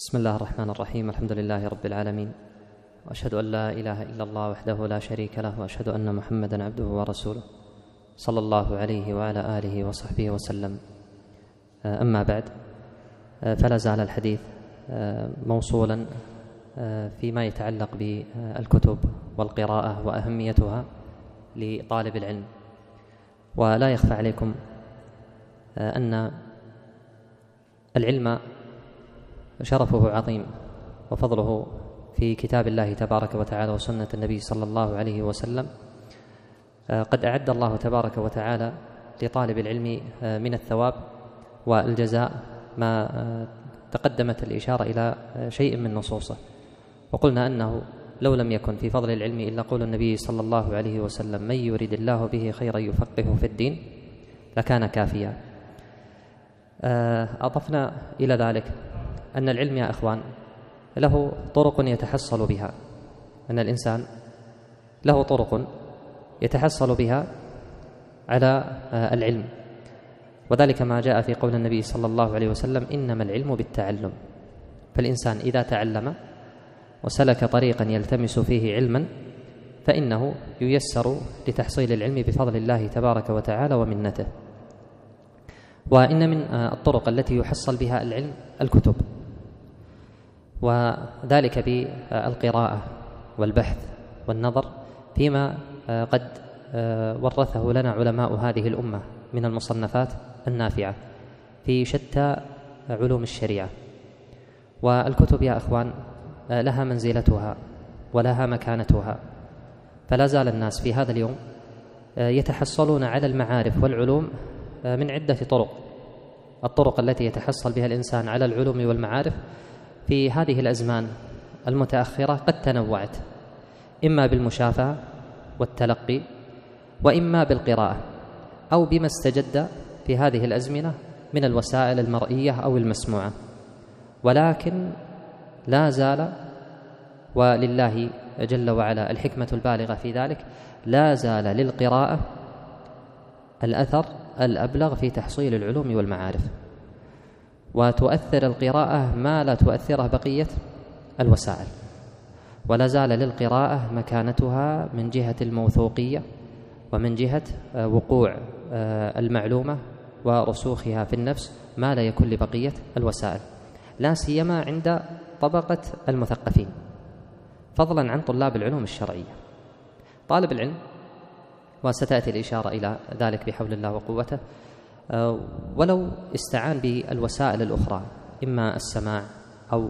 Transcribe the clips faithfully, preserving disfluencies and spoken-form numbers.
بسم الله الرحمن الرحيم. الحمد لله رب العالمين، وأشهد أن لا إله إلا الله وحده لا شريك له، وأشهد أن محمدًا عبده ورسوله صلى الله عليه وعلى آله وصحبه وسلم. أما بعد، فلا زال الحديث موصولا فيما يتعلق بالكتب والقراءة وأهميتها لطالب العلم. ولا يخفى عليكم أن العلم شرفه عظيم وفضله في كتاب الله تبارك وتعالى وسنة النبي صلى الله عليه وسلم. قد أعد الله تبارك وتعالى لطالب العلم من الثواب والجزاء ما تقدمت الإشارة إلى شيء من نصوصه، وقلنا أنه لو لم يكن في فضل العلم إلا قول النبي صلى الله عليه وسلم: من يريد الله به خيرا يفقهه في الدين، لكان كافيا. أضفنا إلى ذلك أن العلم يا أخوان له طرق يتحصل بها، أن الإنسان له طرق يتحصل بها على العلم، وذلك ما جاء في قول النبي صلى الله عليه وسلم: إنما العلم بالتعلم. فالإنسان إذا تعلم وسلك طريقا يلتمس فيه علما فإنه ييسر لتحصيل العلم بفضل الله تبارك وتعالى ومنته. وإن من الطرق التي يحصل بها العلم الكتب، وذلك بالقراءة والبحث والنظر فيما قد ورثه لنا علماء هذه الأمة من المصنفات النافعة في شتى علوم الشريعة. والكتب يا أخوان لها منزلتها ولها مكانتها، فلا زال الناس في هذا اليوم يتحصلون على المعارف والعلوم من عدة طرق. الطرق التي يتحصل بها الإنسان على العلوم والمعارف في هذه الأزمان المتأخرة قد تنوعت، إما بالمشافهة والتلقي، وإما بالقراءة، أو بما استجد في هذه الأزمنة من الوسائل المرئية أو المسموعة. ولكن لا زال، ولله جل وعلا الحكمة البالغة في ذلك، لا زال للقراءة الأثر الأبلغ في تحصيل العلوم والمعارف، وتؤثر القراءة ما لا تؤثره بقية الوسائل، ولا زال للقراءة مكانتها من جهة الموثوقية ومن جهة وقوع المعلومة ورسوخها في النفس ما لا يكون لبقية الوسائل، لا سيما عند طبقة المثقفين، فضلا عن طلاب العلوم الشرعية. طالب العلم، وستأتي الإشارة إلى ذلك بحول الله وقوته، ولو استعان بالوسائل الأخرى، إما السماع أو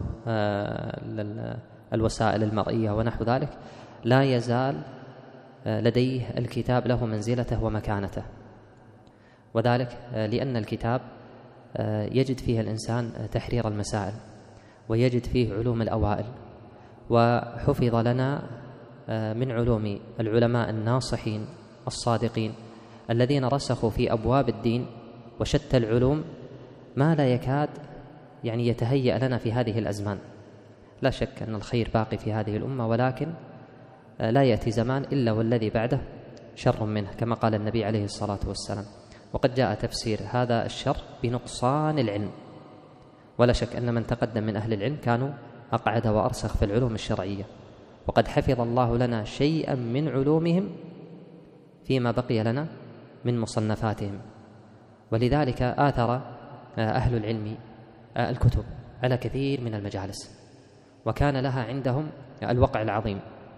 الوسائل المرئية ونحو ذلك، لا يزال لديه الكتاب له منزلته ومكانته. وذلك لأن الكتاب يجد فيه الإنسان تحرير المسائل، ويجد فيه علوم الأوائل، وحفظ لنا من علوم العلماء الناصحين الصادقين الذين رسخوا في أبواب الدين وشتى العلوم ما لا يكاد يعني يتهيأ لنا في هذه الأزمان. لا شك أن الخير باقي في هذه الأمة، ولكن لا يأتي زمان إلا والذي بعده شر منه، كما قال النبي عليه الصلاة والسلام. وقد جاء تفسير هذا الشر بنقصان العلم، ولا شك أن من تقدم من أهل العلم كانوا أقعد وأرسخ في العلوم الشرعية، وقد حفظ الله لنا شيئا من علومهم فيما بقي لنا من مصنفاتهم. ولذلك آثر أهل العلم الكتب على كثير من المجالس، وكان لها عندهم الوقع العظيم،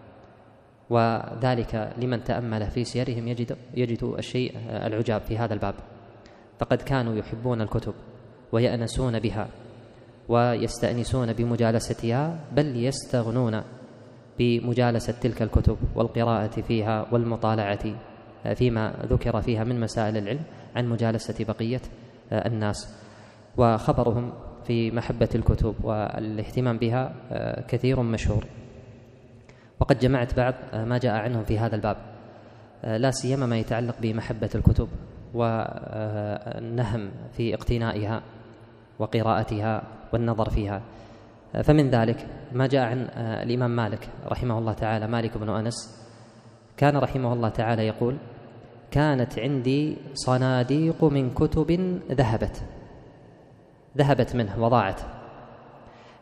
وذلك لمن تأمل في سيرهم يجد, يجد الشيء العجاب في هذا الباب. فقد كانوا يحبون الكتب ويأنسون بها ويستأنسون بمجالستها، بل يستغنون بمجالسة تلك الكتب والقراءة فيها والمطالعة فيما ذكر فيها من مسائل العلم عن مجالسة بقية الناس. وخبرهم في محبة الكتب والاهتمام بها كثير مشهور. وقد جمعت بعض ما جاء عنهم في هذا الباب، لا سيما ما يتعلق بمحبة الكتب والنهم في اقتنائها وقراءتها والنظر فيها. فمن ذلك ما جاء عن الإمام مالك رحمه الله تعالى، مالك بن أنس، كان رحمه الله تعالى يقول: كانت عندي صناديق من كتب ذهبت ذهبت منه وضاعت،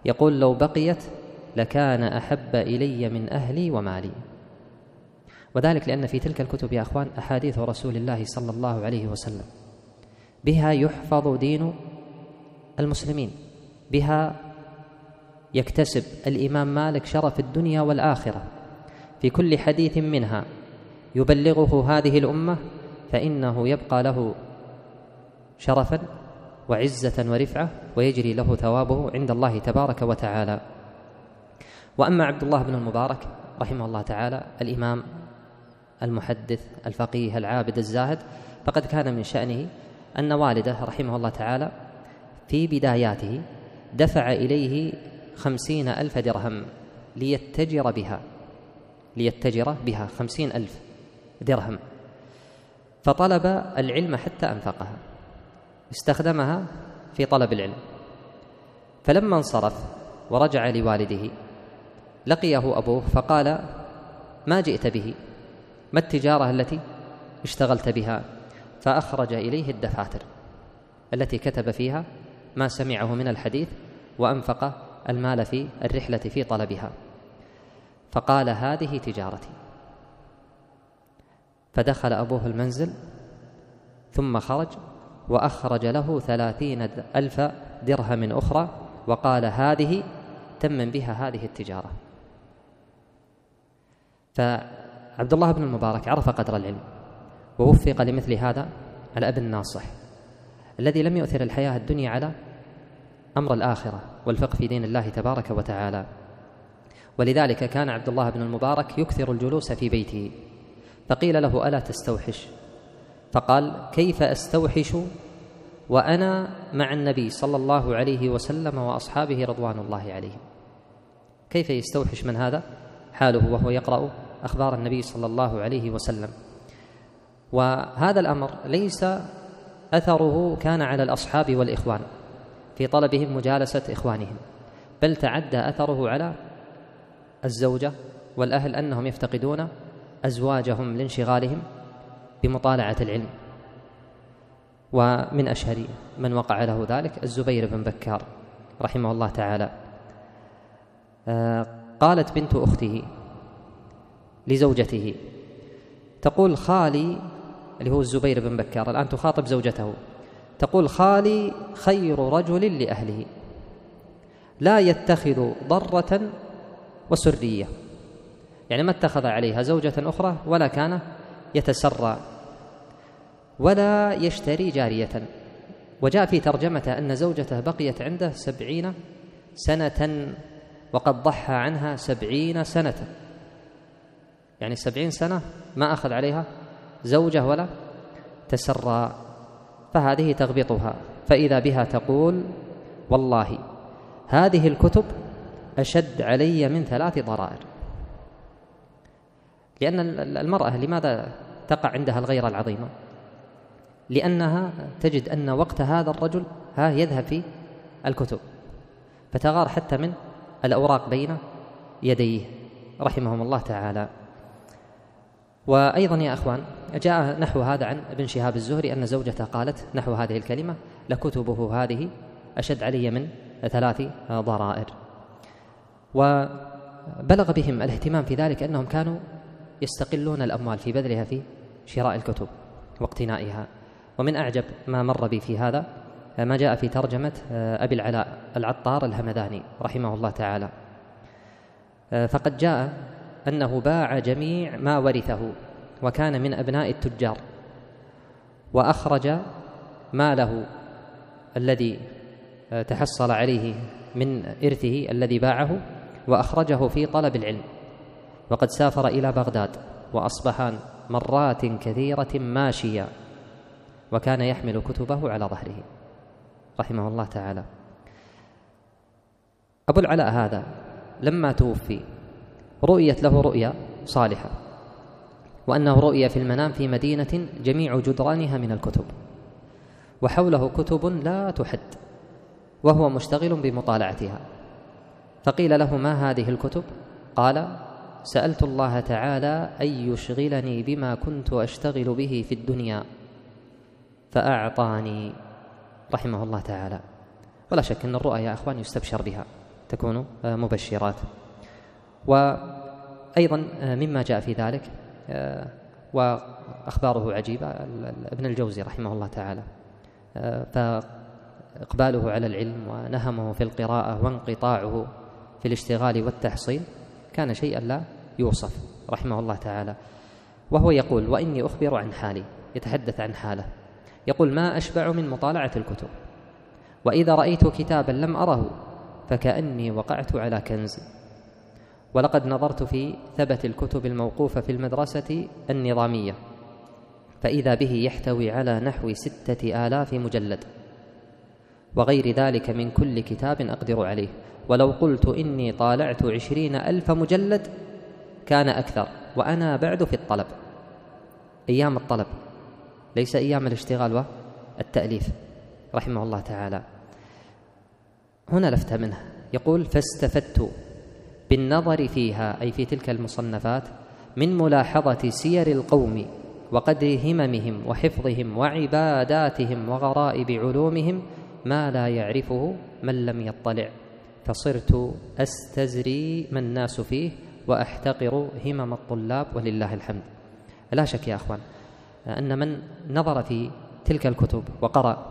يقول: لو بقيت لكان أحب إلي من أهلي ومالي. وذلك لأن في تلك الكتب يا أخوان أحاديث رسول الله صلى الله عليه وسلم، بها يحفظ دين المسلمين، بها يكتسب الإمام مالك شرف الدنيا والآخرة. في كل حديث منها يبلغه هذه الأمة فإنه يبقى له شرفا وعزة ورفعة، ويجري له ثوابه عند الله تبارك وتعالى. وأما عبد الله بن المبارك رحمه الله تعالى، الإمام المحدث الفقيه العابد الزاهد، فقد كان من شأنه أن والده رحمه الله تعالى في بداياته دفع إليه خمسين ألف درهم ليتجر بها ليتجر بها خمسين ألف درهم، فطلب العلم حتى أنفقها، استخدمها في طلب العلم. فلما انصرف ورجع لوالده لقيه أبوه فقال: ما جئت به؟ ما التجارة التي اشتغلت بها؟ فأخرج إليه الدفاتر التي كتب فيها ما سمعه من الحديث وأنفق المال في الرحلة في طلبها، فقال: هذه تجارتي. فدخل أبوه المنزل ثم خرج وأخرج له ثلاثين ألف درهم أخرى وقال: هذه تمن بها هذه التجارة. فعبد الله بن المبارك عرف قدر العلم ووفق لمثل هذا الأب الناصح الذي لم يؤثر الحياة الدنيا على أمر الآخرة والفقه في دين الله تبارك وتعالى. ولذلك كان عبد الله بن المبارك يكثر الجلوس في بيته، فقيل له: ألا تستوحش؟ فقال: كيف أستوحش وأنا مع النبي صلى الله عليه وسلم وأصحابه رضوان الله عليهم؟ كيف يستوحش من هذا حاله وهو يقرأ أخبار النبي صلى الله عليه وسلم؟ وهذا الأمر ليس أثره كان على الأصحاب والإخوان في طلبهم مجالسة إخوانهم، بل تعدى أثره على الزوجة والأهل، أنهم يفتقدون أزواجهم لانشغالهم بمطالعة العلم. ومن أشهر من وقع له ذلك الزبير بن بكار رحمه الله تعالى. آه قالت بنت أخته لزوجته، تقول: خالي، اللي هو الزبير بن بكار الآن تخاطب زوجته، تقول: خالي خير رجل لأهله، لا يتخذ ضرة وسرية، يعني ما اتخذ عليها زوجة أخرى ولا كان يتسرى ولا يشتري جارية. وجاء في ترجمته أن زوجته بقيت عنده سبعين سنة وقد ضحى عنها سبعين سنة، يعني سبعين سنة ما أخذ عليها زوجة ولا تسرى. فهذه تغبطها، فإذا بها تقول: والله هذه الكتب أشد علي من ثلاث ضرائر. لأن المرأة لماذا تقع عندها الغيرة العظيمة؟ لأنها تجد أن وقت هذا الرجل ها يذهب في الكتب، فتغار حتى من الأوراق بين يديه رحمهم الله تعالى. وأيضا يا أخوان جاء نحو هذا عن ابن شهاب الزهري أن زوجته قالت نحو هذه الكلمة: لكتبه هذه أشد علي من ثلاث ضرائر. وبلغ بهم الاهتمام في ذلك أنهم كانوا يستقلون الأموال في بذلها في شراء الكتب واقتنائها. ومن أعجب ما مر بي في هذا ما جاء في ترجمة أبي العلاء العطار الهمداني رحمه الله تعالى، فقد جاء أنه باع جميع ما ورثه وكان من أبناء التجار، وأخرج ماله الذي تحصل عليه من إرثه الذي باعه وأخرجه في طلب العلم، وقد سافر إلى بغداد وأصبحان مرات كثيرة ماشيا، وكان يحمل كتبه على ظهره رحمه الله تعالى. أبو العلاء هذا لما توفي رؤيت له رؤيا صالحة، وأنه رؤيا في المنام في مدينة جميع جدرانها من الكتب، وحوله كتب لا تحد، وهو مشتغل بمطالعتها. فقيل له: ما هذه الكتب؟ قال: سألت الله تعالى أن يشغلني بما كنت أشتغل به في الدنيا فأعطاني رحمه الله تعالى. ولا شك أن الرؤى يا أخوان يستبشر بها، تكون مبشرات. وأيضا مما جاء في ذلك وأخباره عجيبة ابن الجوزي رحمه الله تعالى، فإقباله على العلم ونهمه في القراءة وانقطاعه في الاشتغال والتحصيل كان شيئا لا يوصف رحمه الله تعالى. وهو يقول: وإني أخبر عن حالي، يتحدث عن حاله، يقول: ما أشبع من مطالعة الكتب، وإذا رأيت كتابا لم أره فكأني وقعت على كنز، ولقد نظرت في ثبت الكتب الموقوفة في المدرسة النظامية فإذا به يحتوي على نحو ستة آلاف مجلد، وغير ذلك من كل كتاب أقدر عليه، ولو قلت إني طالعت عشرين ألف مجلد كان أكثر، وأنا بعد في الطلب، أيام الطلب ليس أيام الاشتغال والتأليف رحمه الله تعالى. هنا لفت منه، يقول: فاستفدت بالنظر فيها، أي في تلك المصنفات، من ملاحظة سير القوم وقدر هممهم وحفظهم وعباداتهم وغرائب علومهم ما لا يعرفه من لم يطلع، فصرت أستزري ما الناس فيه وأحتقر همم الطلاب ولله الحمد. لا شك يا أخوان أن من نظر في تلك الكتب وقرأ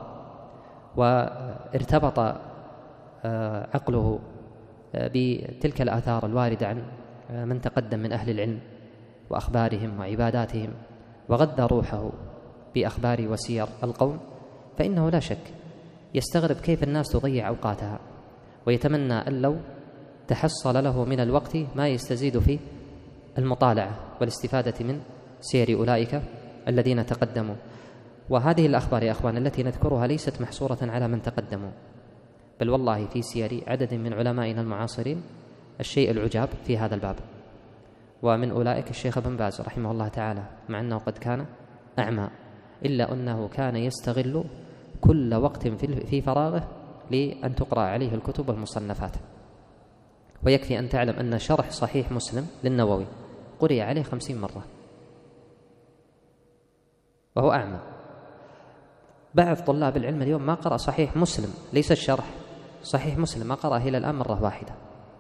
وارتبط عقله بتلك الآثار الواردة عن من تقدم من أهل العلم وأخبارهم وعباداتهم، وغذى روحه بأخبار وسير القوم، فإنه لا شك يستغرب كيف الناس تضيع أوقاتها، ويتمنى أن لو تحصل له من الوقت ما يستزيد في المطالعة والاستفادة من سير أولئك الذين تقدموا. وهذه الأخبار يا أخوان التي نذكرها ليست محصورة على من تقدموا، بل والله في سير عدد من علمائنا المعاصرين الشيء العجاب في هذا الباب، ومن أولئك الشيخ ابن باز رحمه الله تعالى، مع أنه قد كان أعمى إلا أنه كان يستغل كل وقت في فراغه لأن تقرأ عليه الكتب والمصنفات. ويكفي أن تعلم أن شرح صحيح مسلم للنووي قرئ عليه خمسين مرة وهو أعمى. بعض طلاب العلم اليوم ما قرأ صحيح مسلم، ليس الشرح، صحيح مسلم ما قرأ إلى الآن مرة واحدة.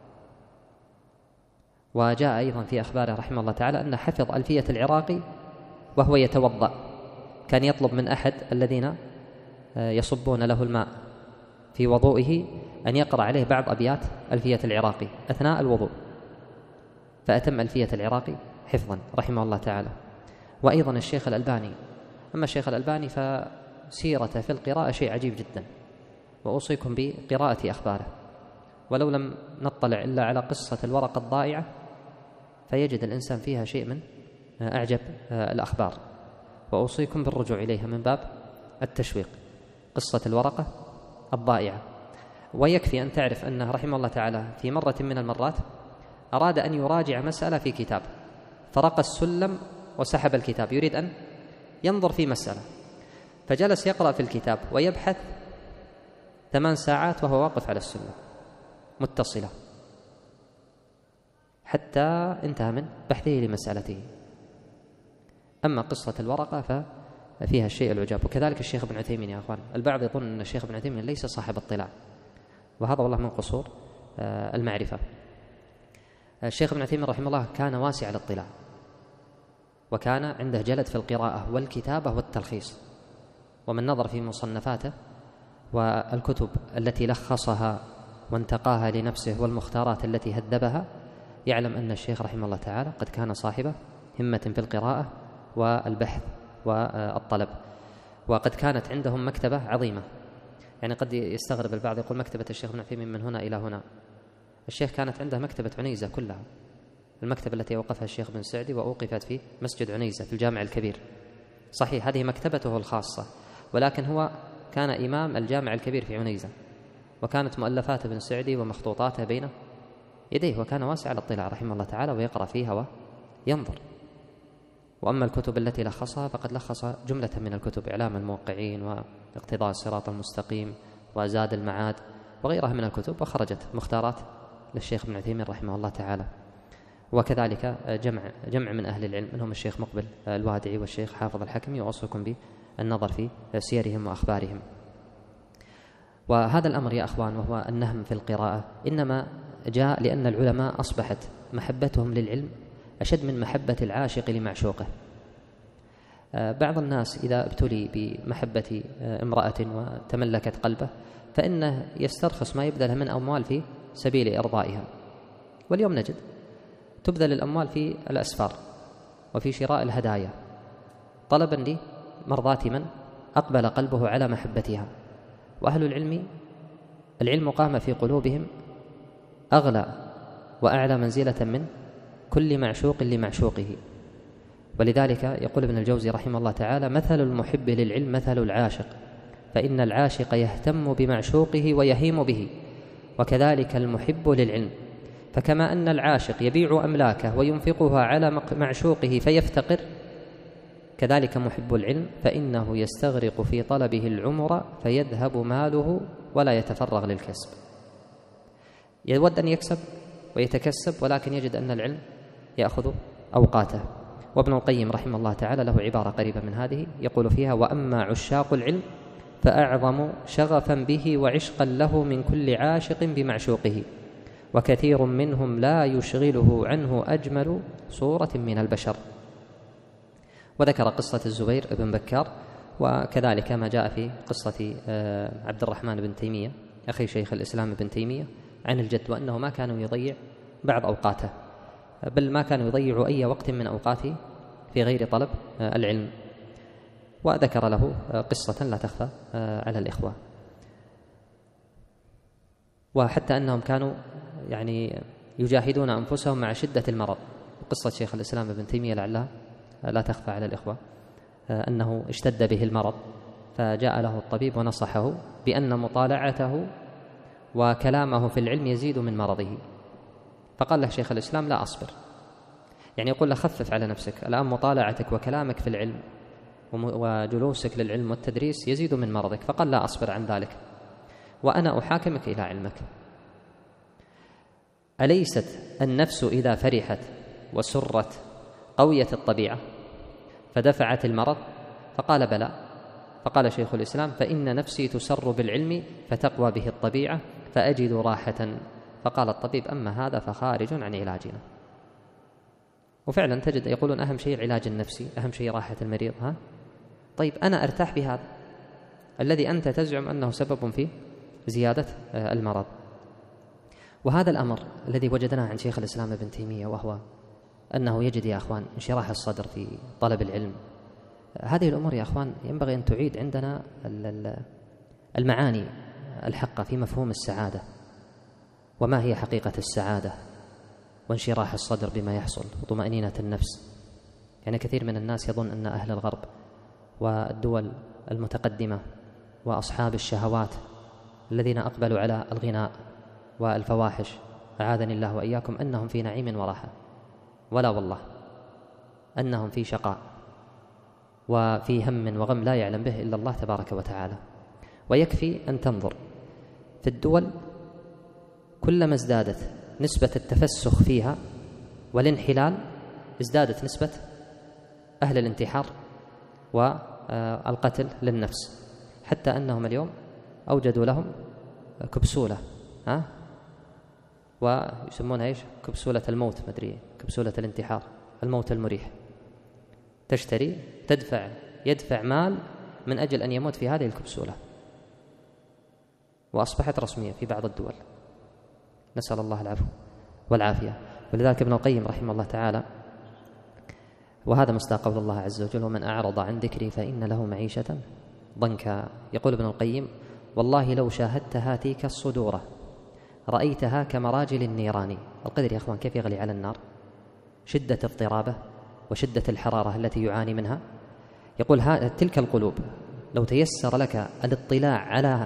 وجاء أيضا في أخباره رحمه الله تعالى أن حفظ ألفية العراقي وهو يتوضأ، كان يطلب من أحد الذين يصبون له الماء في وضوئه أن يقرأ عليه بعض أبيات ألفية العراقي أثناء الوضوء، فأتم ألفية العراقي حفظا رحمه الله تعالى. وأيضا الشيخ الألباني، أما الشيخ الألباني فسيرته في القراءة شيء عجيب جدا، وأوصيكم بقراءة أخباره، ولو لم نطلع إلا على قصة الورقة الضائعة فيجد الإنسان فيها شيء من أعجب الأخبار، وأوصيكم بالرجوع إليها من باب التشويق، قصة الورقة الضائعة. ويكفي أن تعرف أنه رحمه الله تعالى في مرة من المرات أراد أن يراجع مسألة في كتاب، فرقى السلم وسحب الكتاب يريد أن ينظر في مسألة، فجلس يقرأ في الكتاب ويبحث ثمان ساعات وهو واقف على السلم متصلة، حتى انتهى من بحثه لمسألته. أما قصة الورقة ففيها الشيء العجاب. وكذلك الشيخ ابن عثيمين يا أخوان، البعض يظن أن الشيخ ابن عثيمين ليس صاحب اطلاع، وهذا والله من قصور المعرفة. الشيخ ابن عثيمين رحمه الله كان واسع الاطلاع، وكان عنده جلد في القراءة والكتابة والتلخيص، ومن نظر في مصنفاته والكتب التي لخصها وانتقاها لنفسه والمختارات التي هذبها يعلم أن الشيخ رحمه الله تعالى قد كان صاحب همة في القراءة والبحث والطلب، وقد كانت عندهم مكتبة عظيمة. يعني قد يستغرب البعض يقول مكتبة الشيخ ابن عثيمين من هنا إلى هنا، الشيخ كانت عنده مكتبة عنيزة كلها، المكتبة التي أوقفها الشيخ بن سعدي وأوقفت في مسجد عنيزة في الجامع الكبير. صحيح هذه مكتبته الخاصة، ولكن هو كان إمام الجامع الكبير في عنيزة، وكانت مؤلفات ابن سعدي ومخطوطاته بين يديه، وكان واسع الاطلاع رحمه الله تعالى ويقرأ فيها وينظر. وأما الكتب التي لخصها فقد لخص جملة من الكتب، إعلام الموقعين واقتضاء الصراط المستقيم وزاد المعاد وغيرها من الكتب، وخرجت مختارات للشيخ ابن عثيمين رحمه الله تعالى. وكذلك جمع جمع من أهل العلم منهم الشيخ مقبل الوادعي والشيخ حافظ الحكمي، وأوصيكم بالنظر في سيرهم وأخبارهم. وهذا الأمر يا أخوان وهو النهم في القراءة إنما جاء لأن العلماء أصبحت محبتهم للعلم أشد من محبة العاشق لمعشوقه. بعض الناس إذا ابتلي بمحبة امرأة وتملكت قلبه فإنه يسترخص ما يبذل من أموال في سبيل إرضائها. واليوم نجد تبذل الأموال في الأسفار وفي شراء الهدايا طلبا لمرضاة من أقبل قلبه على محبتها. وأهل العلم العلم قام في قلوبهم أغلى وأعلى منزلة من كل معشوق لمعشوقه. ولذلك يقول ابن الجوزي رحمه الله تعالى: مثل المحب للعلم مثل العاشق، فإن العاشق يهتم بمعشوقه ويهيم به، وكذلك المحب للعلم. فكما أن العاشق يبيع أملاكه وينفقها على معشوقه فيفتقر، كذلك محب العلم فإنه يستغرق في طلبه العمر فيذهب ماله ولا يتفرغ للكسب. يود أن يكسب ويتكسب ولكن يجد أن العلم يأخذ أوقاته. وابن القيم رحمه الله تعالى له عبارة قريبة من هذه يقول فيها: وأما عشاق العلم فأعظم شغفا به وعشقا له من كل عاشق بمعشوقه، وكثير منهم لا يشغله عنه أجمل صورة من البشر. وذكر قصة الزبير بن بكار، وكذلك ما جاء في قصة عبد الرحمن بن تيمية أخي شيخ الإسلام ابن تيمية عن الجد، وأنه ما كانوا يضيع بعض أوقاته، بل ما كانوا يضيعوا أي وقت من أوقاته في غير طلب العلم. وذكر له قصة لا تخفى على الإخوة، وحتى أنهم كانوا يعني يجاهدون أنفسهم مع شدة المرض. قصة شيخ الإسلام ابن تيمية لعلها لا تخفى على الإخوة، أنه اشتد به المرض فجاء له الطبيب ونصحه بأن مطالعته وكلامه في العلم يزيد من مرضه. فقال له شيخ الإسلام: لا أصبر. يعني يقول له: خفف على نفسك، الآن مطالعتك وكلامك في العلم وجلوسك للعلم والتدريس يزيد من مرضك. فقال: لا أصبر عن ذلك، وأنا أحاكمك إلى علمك. أليست النفس إذا فرحت وسرت قويت الطبيعة فدفعت المرض؟ فقال: بلى. فقال شيخ الإسلام: فإن نفسي تسر بالعلم فتقوى به الطبيعة فأجد راحة. فقال الطبيب: أما هذا فخارج عن علاجنا. وفعلا تجد يقولون أهم شيء العلاج النفسي، أهم شيء راحة المريض. ها طيب أنا أرتاح بهذا الذي أنت تزعم أنه سبب في زيادة المرض. وهذا الأمر الذي وجدناه عند شيخ الإسلام ابن تيمية، وهو أنه يجد يا أخوان انشراح الصدر في طلب العلم. هذه الأمور يا أخوان ينبغي أن تعيد عندنا المعاني الحقة في مفهوم السعادة، وما هي حقيقة السعادة، وانشراح الصدر بما يحصل، وطمأنينة النفس. يعني كثير من الناس يظن أن أهل الغرب والدول المتقدمة وأصحاب الشهوات الذين أقبلوا على الغناء والفواحش أعاذني الله وإياكم أنهم في نعيم وراحة، ولا والله، أنهم في شقاء وفي هم وغم لا يعلم به إلا الله تبارك وتعالى. ويكفي أن تنظر في الدول كلما ازدادت نسبة التفسخ فيها والانحلال ازدادت نسبة أهل الانتحار والقتل للنفس، حتى أنهم اليوم أوجدوا لهم كبسولة، ها ويسمونها إيش؟ كبسولة الموت، مدري كبسولة الانتحار، الموت المريح. تشتري تدفع يدفع مال من أجل أن يموت في هذه الكبسولة، وأصبحت رسمية في بعض الدول، نسأل الله العفو والعافية. ولذلك ابن القيم رحمه الله تعالى، وهذا مصداق قول الله عز وجل: ومن أعرض عن ذكري فإن له معيشة ضنكا. يقول ابن القيم: والله لو شاهدت هاتيك الصدور رأيتها كمراجل النيران. القدر يا أخوان كيف يغلي على النار، شدة اضطرابه وشدة الحرارة التي يعاني منها. يقول: تلك القلوب لو تيسر لك الاطلاع على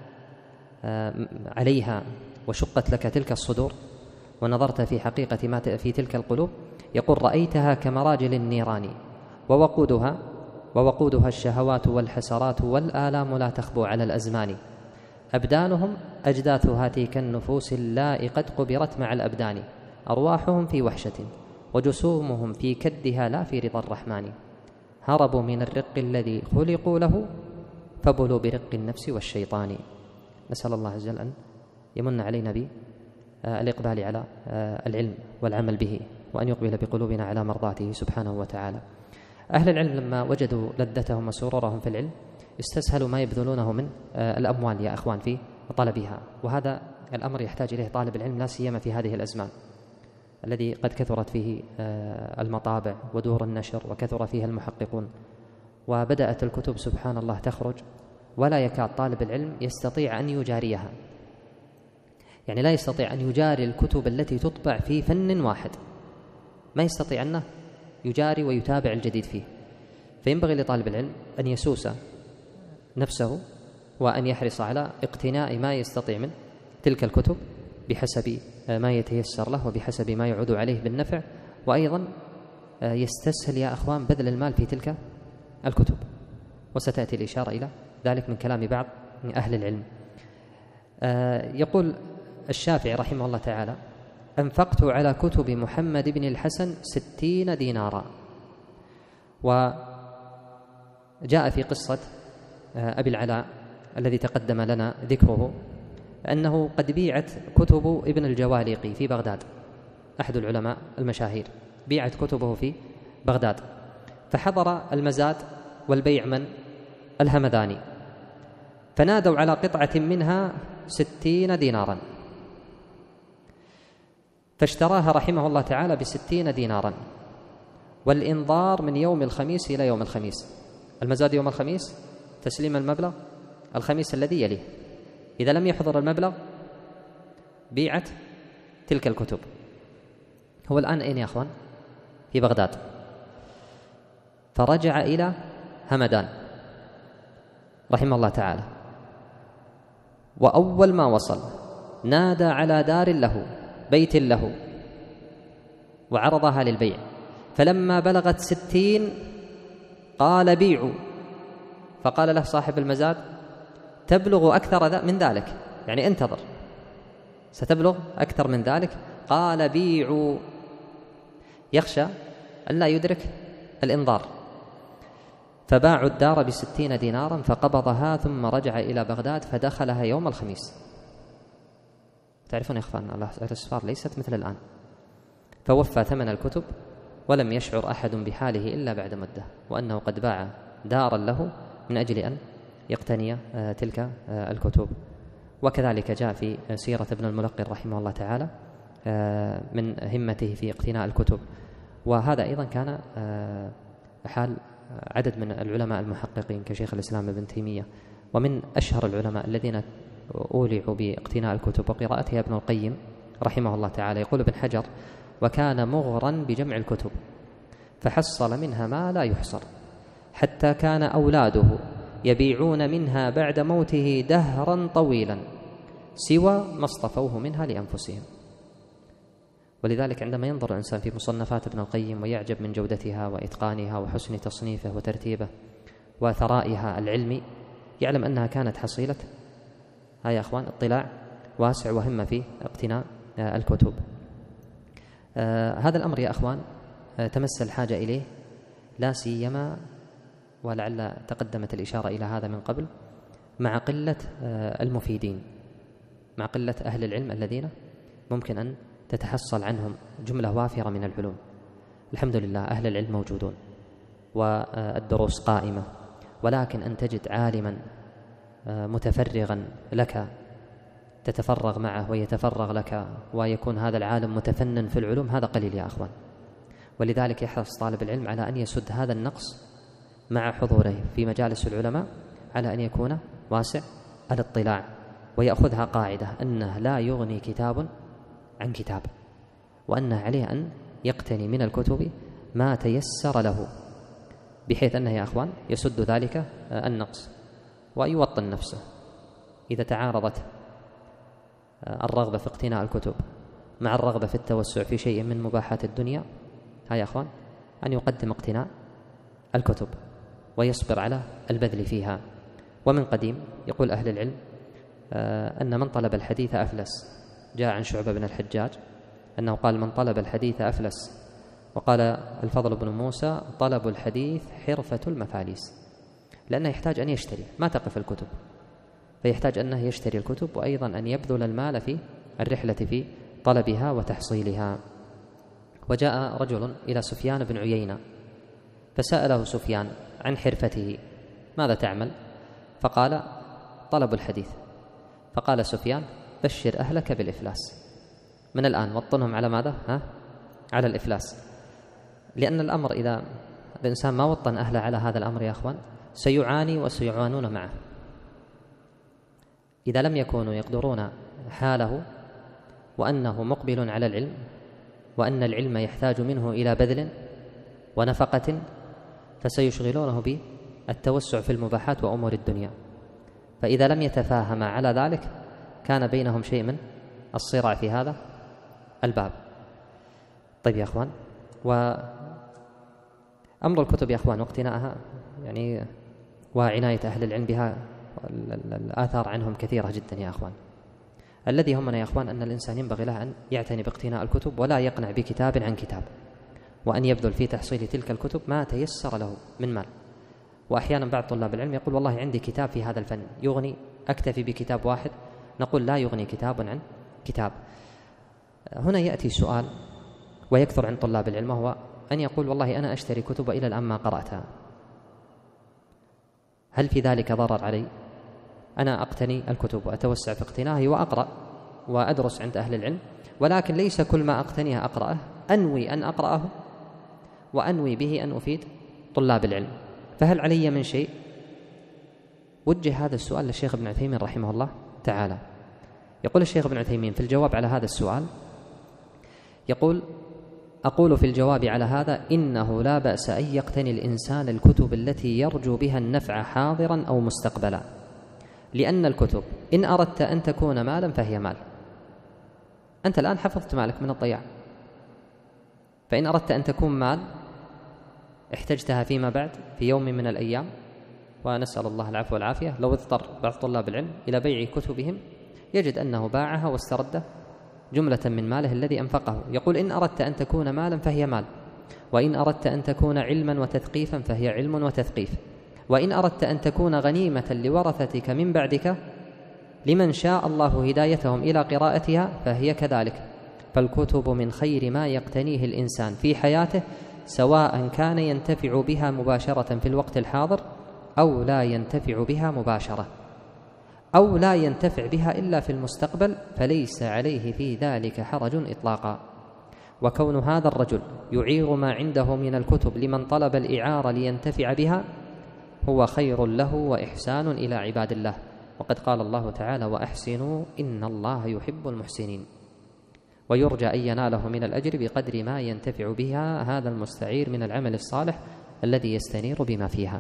عليها وشقت لك تلك الصدور ونظرت في حقيقة ما في تلك القلوب، يقول: رأيتها كمراجل النيران ووقودها ووقودها الشهوات والحسرات والآلام لا تخبو على الأزمان. أبدانهم أجداث هاتيك النفوس اللائي قد قبرت مع الأبدان. أرواحهم في وحشة وجسومهم في كدها لا في رضا الرحمن. هربوا من الرق الذي خلقوا له فبلوا برق النفس والشيطان. نسأل الله عز وجل أن يمن علينا بالإقبال على العلم والعمل به، وأن يقبل بقلوبنا على مرضاته سبحانه وتعالى. أهل العلم لما وجدوا لذتهم وسرورهم في العلم استسهلوا ما يبذلونه من الأموال يا أخوان في طلبها، وهذا الأمر يحتاج إليه طالب العلم لا سيما في هذه الأزمان الذي قد كثرت فيه المطابع ودور النشر وكثر فيها المحققون، وبدأت الكتب سبحان الله تخرج ولا يكاد طالب العلم يستطيع أن يجاريها، يعني لا يستطيع أن يجاري الكتب التي تطبع في فن واحد، ما يستطيع أنه يجاري ويتابع الجديد فيه. فينبغي لطالب العلم أن يسوس نفسه وأن يحرص على اقتناء ما يستطيع من تلك الكتب بحسب ما يتيسر له وبحسب ما يعود عليه بالنفع، وأيضا يستسهل يا أخوان بذل المال في تلك الكتب، وستأتي الإشارة إلى ذلك من كلام بعض من أهل العلم. يقول الشافعي رحمه الله تعالى: أنفقت على كتب محمد بن الحسن ستين دينارا. وجاء في قصة أبي العلاء الذي تقدم لنا ذكره أنه قد بيعت كتب ابن الجواليقي في بغداد، أحد العلماء المشاهير، بيعت كتبه في بغداد، فحضر المزاد والبيع من الهمداني، فنادوا على قطعة منها ستين دينارا، فاشتراها رحمه الله تعالى بستين دينارا، والإنظار من يوم الخميس إلى يوم الخميس، المزاد يوم الخميس، تسليم المبلغ الخميس الذي يليه، إذا لم يحضر المبلغ بيعت تلك الكتب. هو الآن أين يا أخوان؟ في بغداد. فرجع إلى همدان رحمه الله تعالى، وأول ما وصل نادى على دار له، بيت له، وعرضها للبيع، فلما بلغت ستين قال بيعوا، فقال له صاحب المزاد: تبلغ أكثر من ذلك، يعني انتظر ستبلغ أكثر من ذلك. قال بيعوا، يخشى أن لا يدرك الإنظار، فباعوا الدار بستين دينارا فقبضها، ثم رجع إلى بغداد فدخلها يوم الخميس. تعرفون يا إخوان الأسفار ليست مثل الآن، فوفى ثمن الكتب ولم يشعر أحد بحاله إلا بعد مدة، وأنه قد باع دارا له من أجل أن يقتني تلك الكتب. وكذلك جاء في سيرة ابن الملقن رحمه الله تعالى من همته في اقتناء الكتب، وهذا أيضا كان حال عدد من العلماء المحققين كشيخ الإسلام ابن تيمية، ومن أشهر العلماء الذين أولعوا باقتناء الكتب وقراءتها ابن القيم رحمه الله تعالى. يقول ابن حجر: وكان مغرا بجمع الكتب فحصل منها ما لا يحصر، حتى كان أولاده يبيعون منها بعد موته دهرا طويلا سوى ما اصطفوه منها لأنفسهم. ولذلك عندما ينظر الإنسان في مصنفات ابن القيم ويعجب من جودتها وإتقانها وحسن تصنيفه وترتيبه وثرائها العلمي، يعلم أنها كانت حصيلة ها يا أخوان اطلاع واسع وهمة في اقتناء الكتب. آه هذا الأمر يا أخوان آه تمس الحاجة إليه، لا سيما ولعل تقدمت الإشارة إلى هذا من قبل، مع قلة آه المفيدين، مع قلة أهل العلم الذين ممكن أن تتحصل عنهم جملة وافرة من العلوم. الحمد لله أهل العلم موجودون والدروس قائمة، ولكن أن تجد عالما متفرغا لك تتفرغ معه ويتفرغ لك ويكون هذا العالم متفنن في العلوم، هذا قليل يا أخوان. ولذلك يحرص طالب العلم على أن يسد هذا النقص مع حضوره في مجالس العلماء، على أن يكون واسع الاطلاع، ويأخذها قاعدة أنه لا يغني كتاب عن كتاب، وأنه عليه أن يقتني من الكتب ما تيسر له، بحيث أنه يا أخوان يسد ذلك النقص ويوطن نفسه. إذا تعارضت الرغبة في اقتناء الكتب مع الرغبة في التوسع في شيء من مباحات الدنيا، ها يا أخوان أن يقدم اقتناء الكتب ويصبر على البذل فيها. ومن قديم يقول أهل العلم أن من طلب الحديث أفلس. جاء عن شعبة بن الحجاج أنه قال: من طلب الحديث أفلس. وقال الفضل بن موسى: طلب الحديث حرفة المفاليس، لأنه يحتاج أن يشتري، ما تقف الكتب، فيحتاج أنه يشتري الكتب، وأيضا أن يبذل المال في الرحلة في طلبها وتحصيلها. وجاء رجل إلى سفيان بن عيينة فسأله سفيان عن حرفته: ماذا تعمل؟ فقال: طلب الحديث. فقال سفيان: بشر أهلك بالإفلاس من الآن، وطنهم على ماذا؟ ها؟ على الإفلاس. لأن الأمر إذا الإنسان ما وطن أهله على هذا الأمر يا أخوان سيعاني وسيعانون معه. إذا لم يكونوا يقدرون حاله وأنه مقبل على العلم وأن العلم يحتاج منه إلى بذل ونفقة، فسيشغلونه بالتوسع في المباحات وأمور الدنيا. فإذا لم يتفاهما على ذلك كان بينهم شيء من الصراع في هذا الباب. طيب يا أخوان، وأمر الكتب يا أخوان واقتناءها يعني وعناية أهل العلم بها الآثار عنهم كثيرة جدا يا أخوان. الذي يهمنا يا أخوان أن الإنسان ينبغي له أن يعتني باقتناء الكتب ولا يقنع بكتاب عن كتاب، وأن يبذل في تحصيل تلك الكتب ما تيسر له من مال. وأحيانا بعض طلاب العلم يقول: والله عندي كتاب في هذا الفن يغني، أكتفي بكتاب واحد. نقول: لا يغني كتاب عن كتاب. هنا يأتي سؤال ويكثر عند طلاب العلم، وهو أن يقول: والله أنا أشتري كتب إلى الآن ما قرأتها، هل في ذلك ضرر علي؟ أنا أقتني الكتب وأتوسع في اقتنائه وأقرأ وأدرس عند أهل العلم، ولكن ليس كل ما أقتنيه أقرأه، أنوي أن أقرأه وأنوي به أن أفيد طلاب العلم، فهل علي من شيء؟ وجه هذا السؤال للشيخ ابن عثيمين رحمه الله تعالى. يقول الشيخ ابن عثيمين في الجواب على هذا السؤال، يقول: أقول في الجواب على هذا إنه لا بأس أن يقتني الإنسان الكتب التي يرجو بها النفع حاضرا أو مستقبلا، لأن الكتب إن أردت أن تكون مالا فهي مال. أنت الآن حفظت مالك من الضياع، فإن أردت أن تكون مال احتجتها فيما بعد في يوم من الأيام، ونسأل الله العفو والعافية، لو اضطر بعض طلاب العلم إلى بيع كتبهم يجد أنه باعها واسترد جملة من ماله الذي أنفقه. يقول: إن أردت أن تكون مالا فهي مال، وإن أردت أن تكون علما وتثقيفا فهي علم وتثقيف، وإن أردت أن تكون غنيمة لورثتك من بعدك لمن شاء الله هدايتهم إلى قراءتها فهي كذلك. فالكتب من خير ما يقتنيه الإنسان في حياته، سواء كان ينتفع بها مباشرة في الوقت الحاضر أو لا ينتفع بها مباشرة أو لا ينتفع بها إلا في المستقبل، فليس عليه في ذلك حرج إطلاقا. وكون هذا الرجل يعير ما عنده من الكتب لمن طلب الإعارة لينتفع بها هو خير له وإحسان إلى عباد الله، وقد قال الله تعالى: وأحسنوا إن الله يحب المحسنين. ويرجى أن يناله من الأجر بقدر ما ينتفع بها هذا المستعير من العمل الصالح الذي يستنير بما فيها.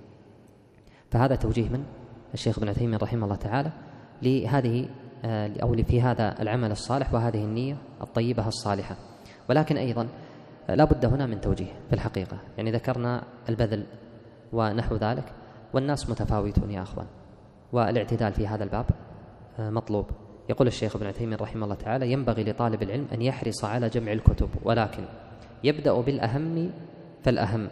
فهذا توجيه من الشيخ ابن عثيمين رحمه الله تعالى لهذه أو في هذا العمل الصالح وهذه النية الطيبة الصالحة. ولكن أيضا لا بد هنا من توجيه في الحقيقة، يعني ذكرنا البذل ونحو ذلك، والناس متفاوتون يا أخوان، والاعتدال في هذا الباب مطلوب. يقول الشيخ ابن عثيمين رحمه الله تعالى: ينبغي لطالب العلم أن يحرص على جمع الكتب، ولكن يبدأ بالأهم فالأهم.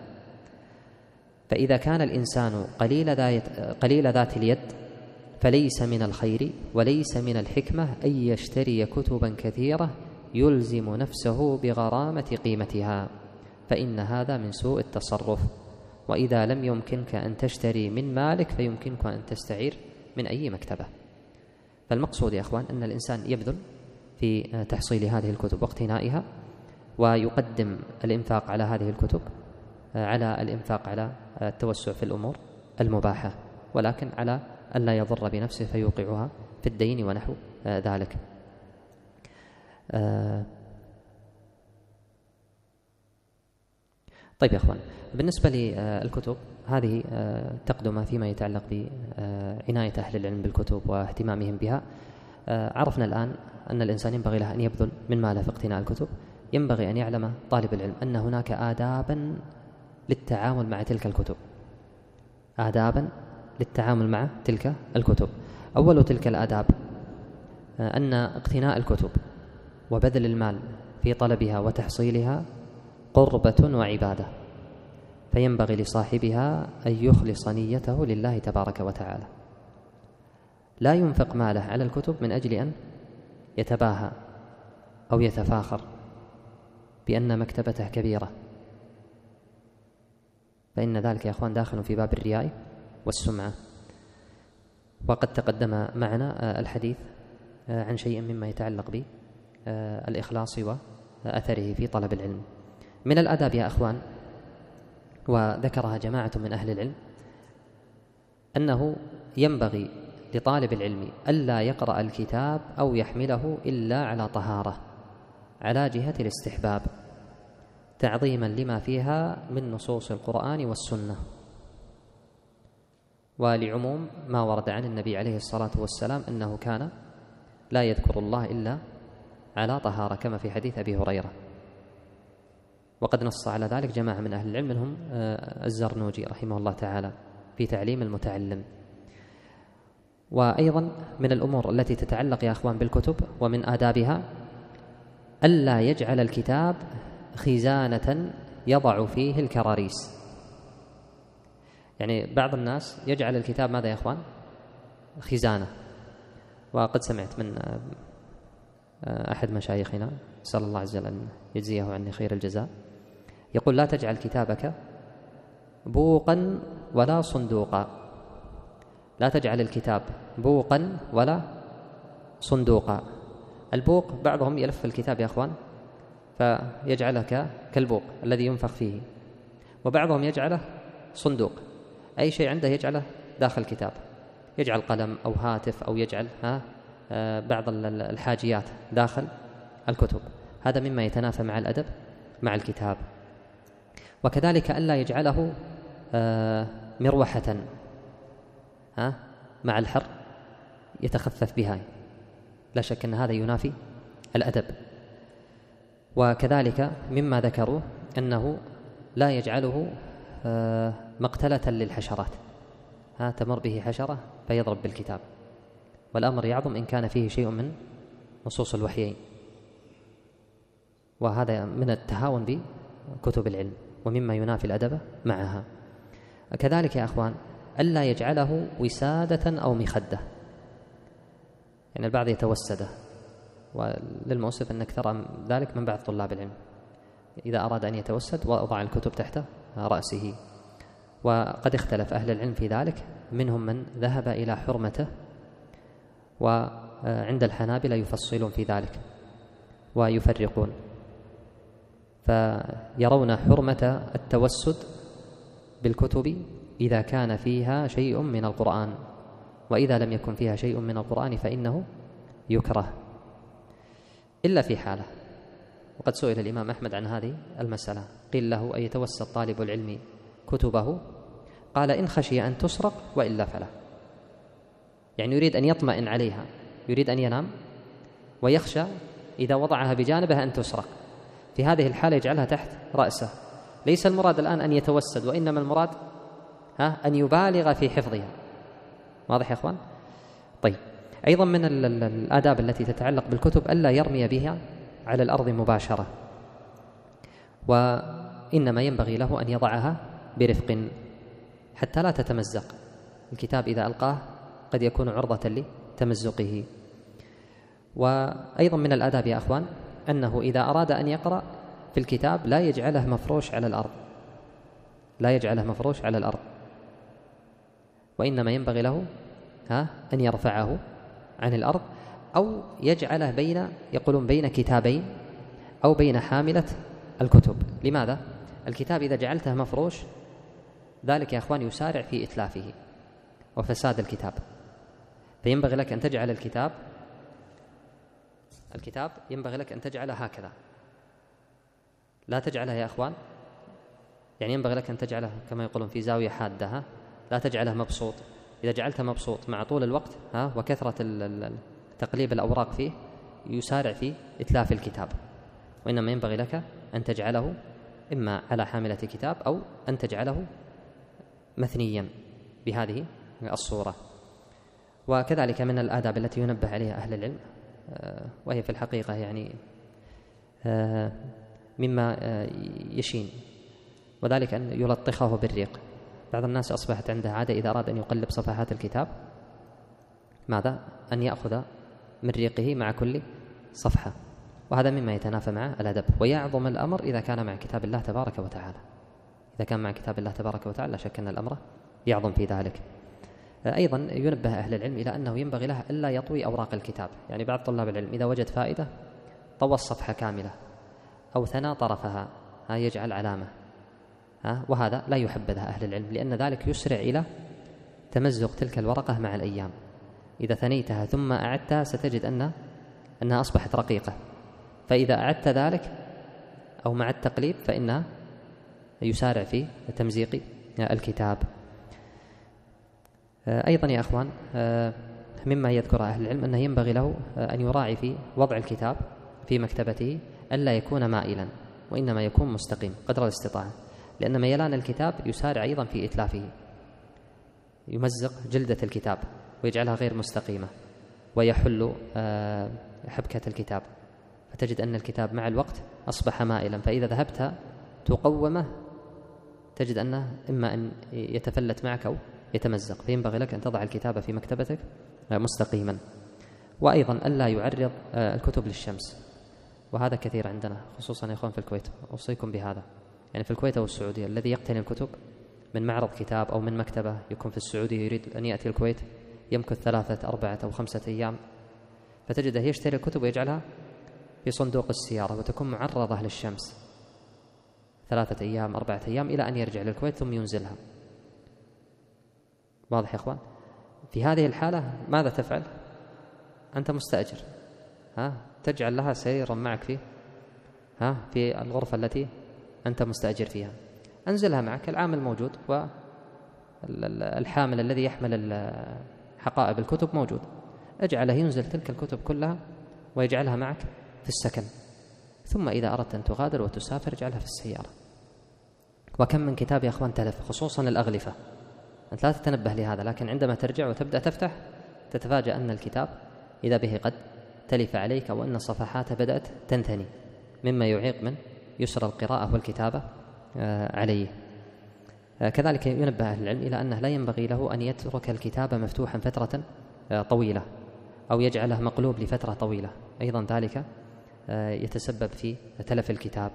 فإذا كان الإنسان قليل ذات, قليل ذات اليد فليس من الخير وليس من الحكمة أن يشتري كتبا كثيرة يلزم نفسه بغرامة قيمتها، فإن هذا من سوء التصرف. وإذا لم يمكنك أن تشتري من مالك فيمكنك أن تستعير من أي مكتبة. فالمقصود يا أخوان أن الإنسان يبذل في تحصيل هذه الكتب واقتنائها، ويقدم الإنفاق على هذه الكتب على الإنفاق على التوسع في الأمور المباحة، ولكن على أن لا يضر بنفسه فيوقعها في الدين ونحو ذلك. طيب يا أخوان، بالنسبة للكتب هذه تقدم فيما يتعلق بعناية أهل العلم بالكتب واهتمامهم بها. عرفنا الآن أن الإنسان ينبغي له أن يبذل من ماله في اقتناء الكتب. ينبغي أن يعلم طالب العلم أن هناك آدابا للتعامل مع تلك الكتب، آدابا للتعامل مع تلك الكتب. أول تلك الآداب أن اقتناء الكتب وبذل المال في طلبها وتحصيلها قربة وعبادة، فينبغي لصاحبها أن يخلص نيته لله تبارك وتعالى. لا ينفق ماله على الكتب من أجل أن يتباهى أو يتفاخر بأن مكتبته كبيرة، فإن ذلك يا أخوان داخل في باب الرياء والسمعة. وقد تقدم معنا الحديث عن شيء مما يتعلق بالإخلاص وأثره في طلب العلم. من الآداب يا أخوان، وذكرها جماعة من أهل العلم، أنه ينبغي لطالب العلم ألا يقرأ الكتاب أو يحمله إلا على طهارة على جهة الاستحباب، تعظيما لما فيها من نصوص القرآن والسنة، ولعموم ما ورد عن النبي عليه الصلاة والسلام أنه كان لا يذكر الله إلا على طهارة، كما في حديث أبي هريرة. وقد نص على ذلك جماعة من أهل العلم، منهم الزرنوجي رحمه الله تعالى في تعليم المتعلم. وأيضا من الأمور التي تتعلق يا أخوان بالكتب ومن آدابها ألا يجعل الكتاب خزانة يضع فيه الكراريس. يعني بعض الناس يجعل الكتاب ماذا يا أخوان؟ خزانة. وقد سمعت من أحد مشايخنا، نسأل الله عز وجل أن يجزيه عني خير الجزاء، يقول: لا تجعل كتابك بوقا ولا صندوقا. لا تجعل الكتاب بوقا ولا صندوقا. البوق بعضهم يلف الكتاب يا أخوان فيجعلك كالبوق الذي ينفخ فيه، وبعضهم يجعله صندوق، أي شيء عنده يجعله داخل الكتاب، يجعل قلم أو هاتف أو يجعل ها بعض الحاجيات داخل الكتب. هذا مما يتنافى مع الأدب مع الكتاب. وكذلك ألا يجعله مروحة ها مع الحر يتخفف بها، لا شك أن هذا ينافي الأدب. وكذلك مما ذكروا أنه لا يجعله مقتلة للحشرات، ها تمر به حشرة فيضرب بالكتاب، والأمر يعظم إن كان فيه شيء من نصوص الوحيين، وهذا من التهاون بكتب العلم ومما ينافي الأدب معها. كذلك يا أخوان ألا يجعله وسادة أو مخدة، يعني البعض يتوسده، وللمؤسف أن أكثر ذلك من بعض طلاب العلم، إذا أراد أن يتوسد وضع الكتب تحت رأسه. وقد اختلف أهل العلم في ذلك، منهم من ذهب إلى حرمته، وعند الحنابلة يفصلون في ذلك ويفرقون، فيرون حرمة التوسد بالكتب إذا كان فيها شيء من القرآن، وإذا لم يكن فيها شيء من القرآن فإنه يكره إلا في حالة. وقد سئل الإمام أحمد عن هذه المسألة، قيل له: أن يتوسد طالب العلم كتبه؟ قال: إن خشي أن تسرق وإلا فلا. يعني يريد أن يطمئن عليها، يريد أن ينام ويخشى إذا وضعها بجانبه أن تسرق، في هذه الحالة يجعلها تحت رأسه. ليس المراد الآن أن يتوسد، وإنما المراد ها أن يبالغ في حفظها. واضح يا أخوان؟ طيب، أيضا من الآداب التي تتعلق بالكتب ألا يرمي بها على الأرض مباشرة، وإنما ينبغي له أن يضعها برفق حتى لا تتمزق. الكتاب إذا ألقاه قد يكون عرضة لتمزقه. وأيضا من الآداب يا أخوان أنه إذا أراد أن يقرأ في الكتاب لا يجعله مفروش على الأرض، لا يجعله مفروش على الأرض، وإنما ينبغي له ها أن يرفعه عن الأرض، أو يجعله بين يقولون بين كتابين أو بين حاملة الكتب. لماذا؟ الكتاب إذا جعلته مفروش ذلك يا أخوان يسارع في إتلافه وفساد الكتاب، فينبغي لك أن تجعل الكتاب الكتاب ينبغي لك أن تجعله هكذا، لا تجعله يا أخوان، يعني ينبغي لك أن تجعله كما يقولون في زاوية حادة، ها لا تجعله مبسوط. إذا جعلته مبسوط مع طول الوقت ها وكثرة تقليب الأوراق فيه يسارع في إتلاف الكتاب، وإنما ينبغي لك أن تجعله إما على حاملة كتاب أو أن تجعله مثنيا بهذه الصورة. وكذلك من الآداب التي ينبه عليها أهل العلم، وهي في الحقيقة يعني مما يشين، وذلك أن يلطخه بالريق. بعض الناس أصبحت عنده عادة إذا أراد أن يقلب صفحات الكتاب ماذا؟ أن يأخذ من ريقه مع كل صفحة، وهذا مما يتنافى مع الأدب. ويعظم الأمر إذا كان مع كتاب الله تبارك وتعالى، إذا كان مع كتاب الله تبارك وتعالى لا شك أن الأمر يعظم في ذلك. أيضا ينبه أهل العلم إلى أنه ينبغي له ألا يطوي أوراق الكتاب. يعني بعض طلاب العلم إذا وجد فائدة طوى الصفحة كاملة أو ثنى طرفها، ها يجعل علامة، ها وهذا لا يحبذ أهل العلم، لأن ذلك يسرع إلى تمزق تلك الورقة مع الأيام. إذا ثنيتها ثم أعدتها ستجد أن أنها أصبحت رقيقة، فإذا أعدت ذلك أو مع التقليب فإنها يسارع في تمزيق الكتاب. أيضا يا أخوان مما يذكر أهل العلم أنه ينبغي له أن يراعي في وضع الكتاب في مكتبته ألا يكون مائلا، وإنما يكون مستقيم قدر الاستطاعة، لأن ميلان الكتاب يسارع أيضا في إتلافه، يمزق جلدة الكتاب ويجعلها غير مستقيمة ويحل حبكة الكتاب، فتجد أن الكتاب مع الوقت أصبح مائلا، فإذا ذهبت تقومه تجد أنه إما أن يتفلت معك أو يتمزق، فينبغي لك أن تضع الكتاب في مكتبتك مستقيما. وأيضا ألا يعرض الكتب للشمس، وهذا كثير عندنا خصوصا يا إخوان في الكويت، أوصيكم بهذا. يعني في الكويت أو السعودية الذي يقتني الكتب من معرض كتاب أو من مكتبة يكون في السعودية يريد أن يأتي الكويت يمكث ثلاثة أربعة أو خمسة أيام، فتجده يشتري الكتب ويجعلها في صندوق السيارة وتكون معرضة للشمس ثلاثة أيام أربعة أيام إلى أن يرجع للكويت ثم ينزلها. واضح يا إخوان؟ في هذه الحالة ماذا تفعل؟ أنت مستأجر، ها تجعل لها سريرا معك في ها في الغرفة التي أنت مستأجر فيها، أنزلها معك، العامل موجود والحامل الذي يحمل حقائب الكتب موجود، اجعله ينزل تلك الكتب كلها ويجعلها معك في السكن، ثم إذا أردت أن تغادر وتسافر اجعلها في السيارة. وكم من كتاب يا أخوان تلف، خصوصا الأغلفة، أنت لا تتنبه لهذا، لكن عندما ترجع وتبدأ تفتح تتفاجأ أن الكتاب إذا به قد تلف عليك، أو أن الصفحات بدأت تنثني، مما يعيق من يسر القراءة والكتابة عليه. كذلك ينبه أهل العلم إلى أنه لا ينبغي له أن يترك الكتاب مفتوحا فترة طويلة أو يجعله مقلوب لفترة طويلة، أيضا ذلك يتسبب في تلف الكتاب.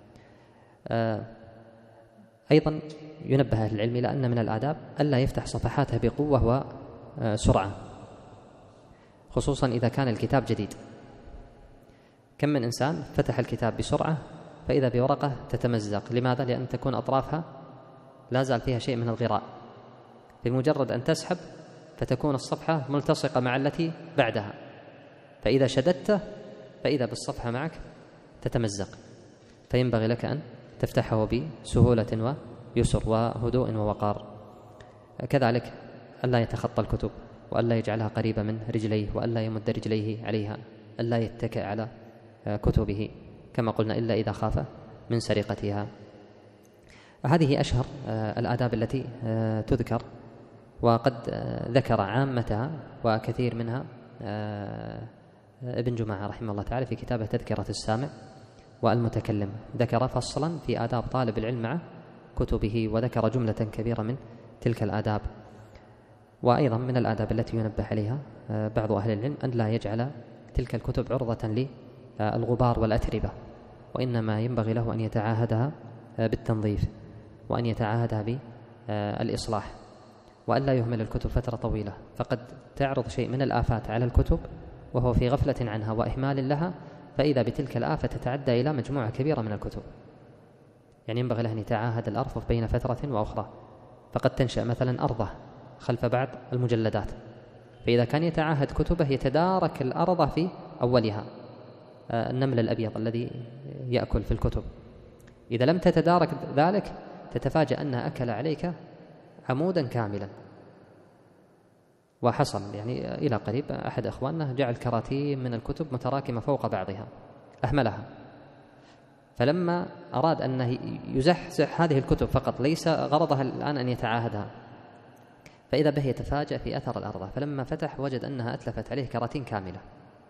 أيضا ينبه أهل العلم إلى أن من الآداب ألا يفتح صفحاته بقوة وسرعة، خصوصا إذا كان الكتاب جديد. كم من إنسان فتح الكتاب بسرعة فإذا بورقة تتمزق، لماذا؟ لأن تكون أطرافها لا زال فيها شيء من الغراء، بمجرد أن تسحب فتكون الصفحة ملتصقة مع التي بعدها، فإذا شددت فإذا بالصفحة معك تتمزق، فينبغي لك أن تفتحه بسهولة ويسر وهدوء ووقار. كذلك ألا يتخطى الكتب، وألا يجعلها قريبة من رجليه، وألا يمد رجليه عليها، ألا يتكئ على كتبه كما قلنا إلا إذا خاف من سرقتها. هذه أشهر الآداب التي تذكر، وقد ذكر عامتها وكثير منها ابن جماعة رحمه الله تعالى في كتابه تذكرة السامع والمتكلم، ذكر فصلا في آداب طالب العلم مع كتبه، وذكر جملة كبيرة من تلك الآداب. وأيضا من الآداب التي ينبه عليها بعض أهل العلم أن لا يجعل تلك الكتب عرضة للغبار والأتربة، وإنما ينبغي له أن يتعاهدها بالتنظيف، وأن يتعاهدها بالإصلاح، وأن لا يهمل الكتب فترة طويلة، فقد تعرض شيء من الآفات على الكتب وهو في غفلة عنها وإهمال لها، فإذا بتلك الآفة تتعدى إلى مجموعة كبيرة من الكتب. يعني ينبغي له أن يتعاهد الأرفف بين فترة وأخرى، فقد تنشأ مثلا أرضة خلف بعض المجلدات، فإذا كان يتعاهد كتبه يتدارك الأرض في أولها، النمل الأبيض الذي يأكل في الكتب، إذا لم تتدارك ذلك تتفاجأ أنه أكل عليك عمودا كاملا. وحصل يعني إلى قريب أحد أخواننا جعل كراتين من الكتب متراكمة فوق بعضها أهملها، فلما أراد أن يزحزح هذه الكتب فقط، ليس غرضها الآن أن يتعاهدها، فإذا به يتفاجأ في أثر الأرض، فلما فتح وجد أنها أتلفت عليه كراتين كاملة،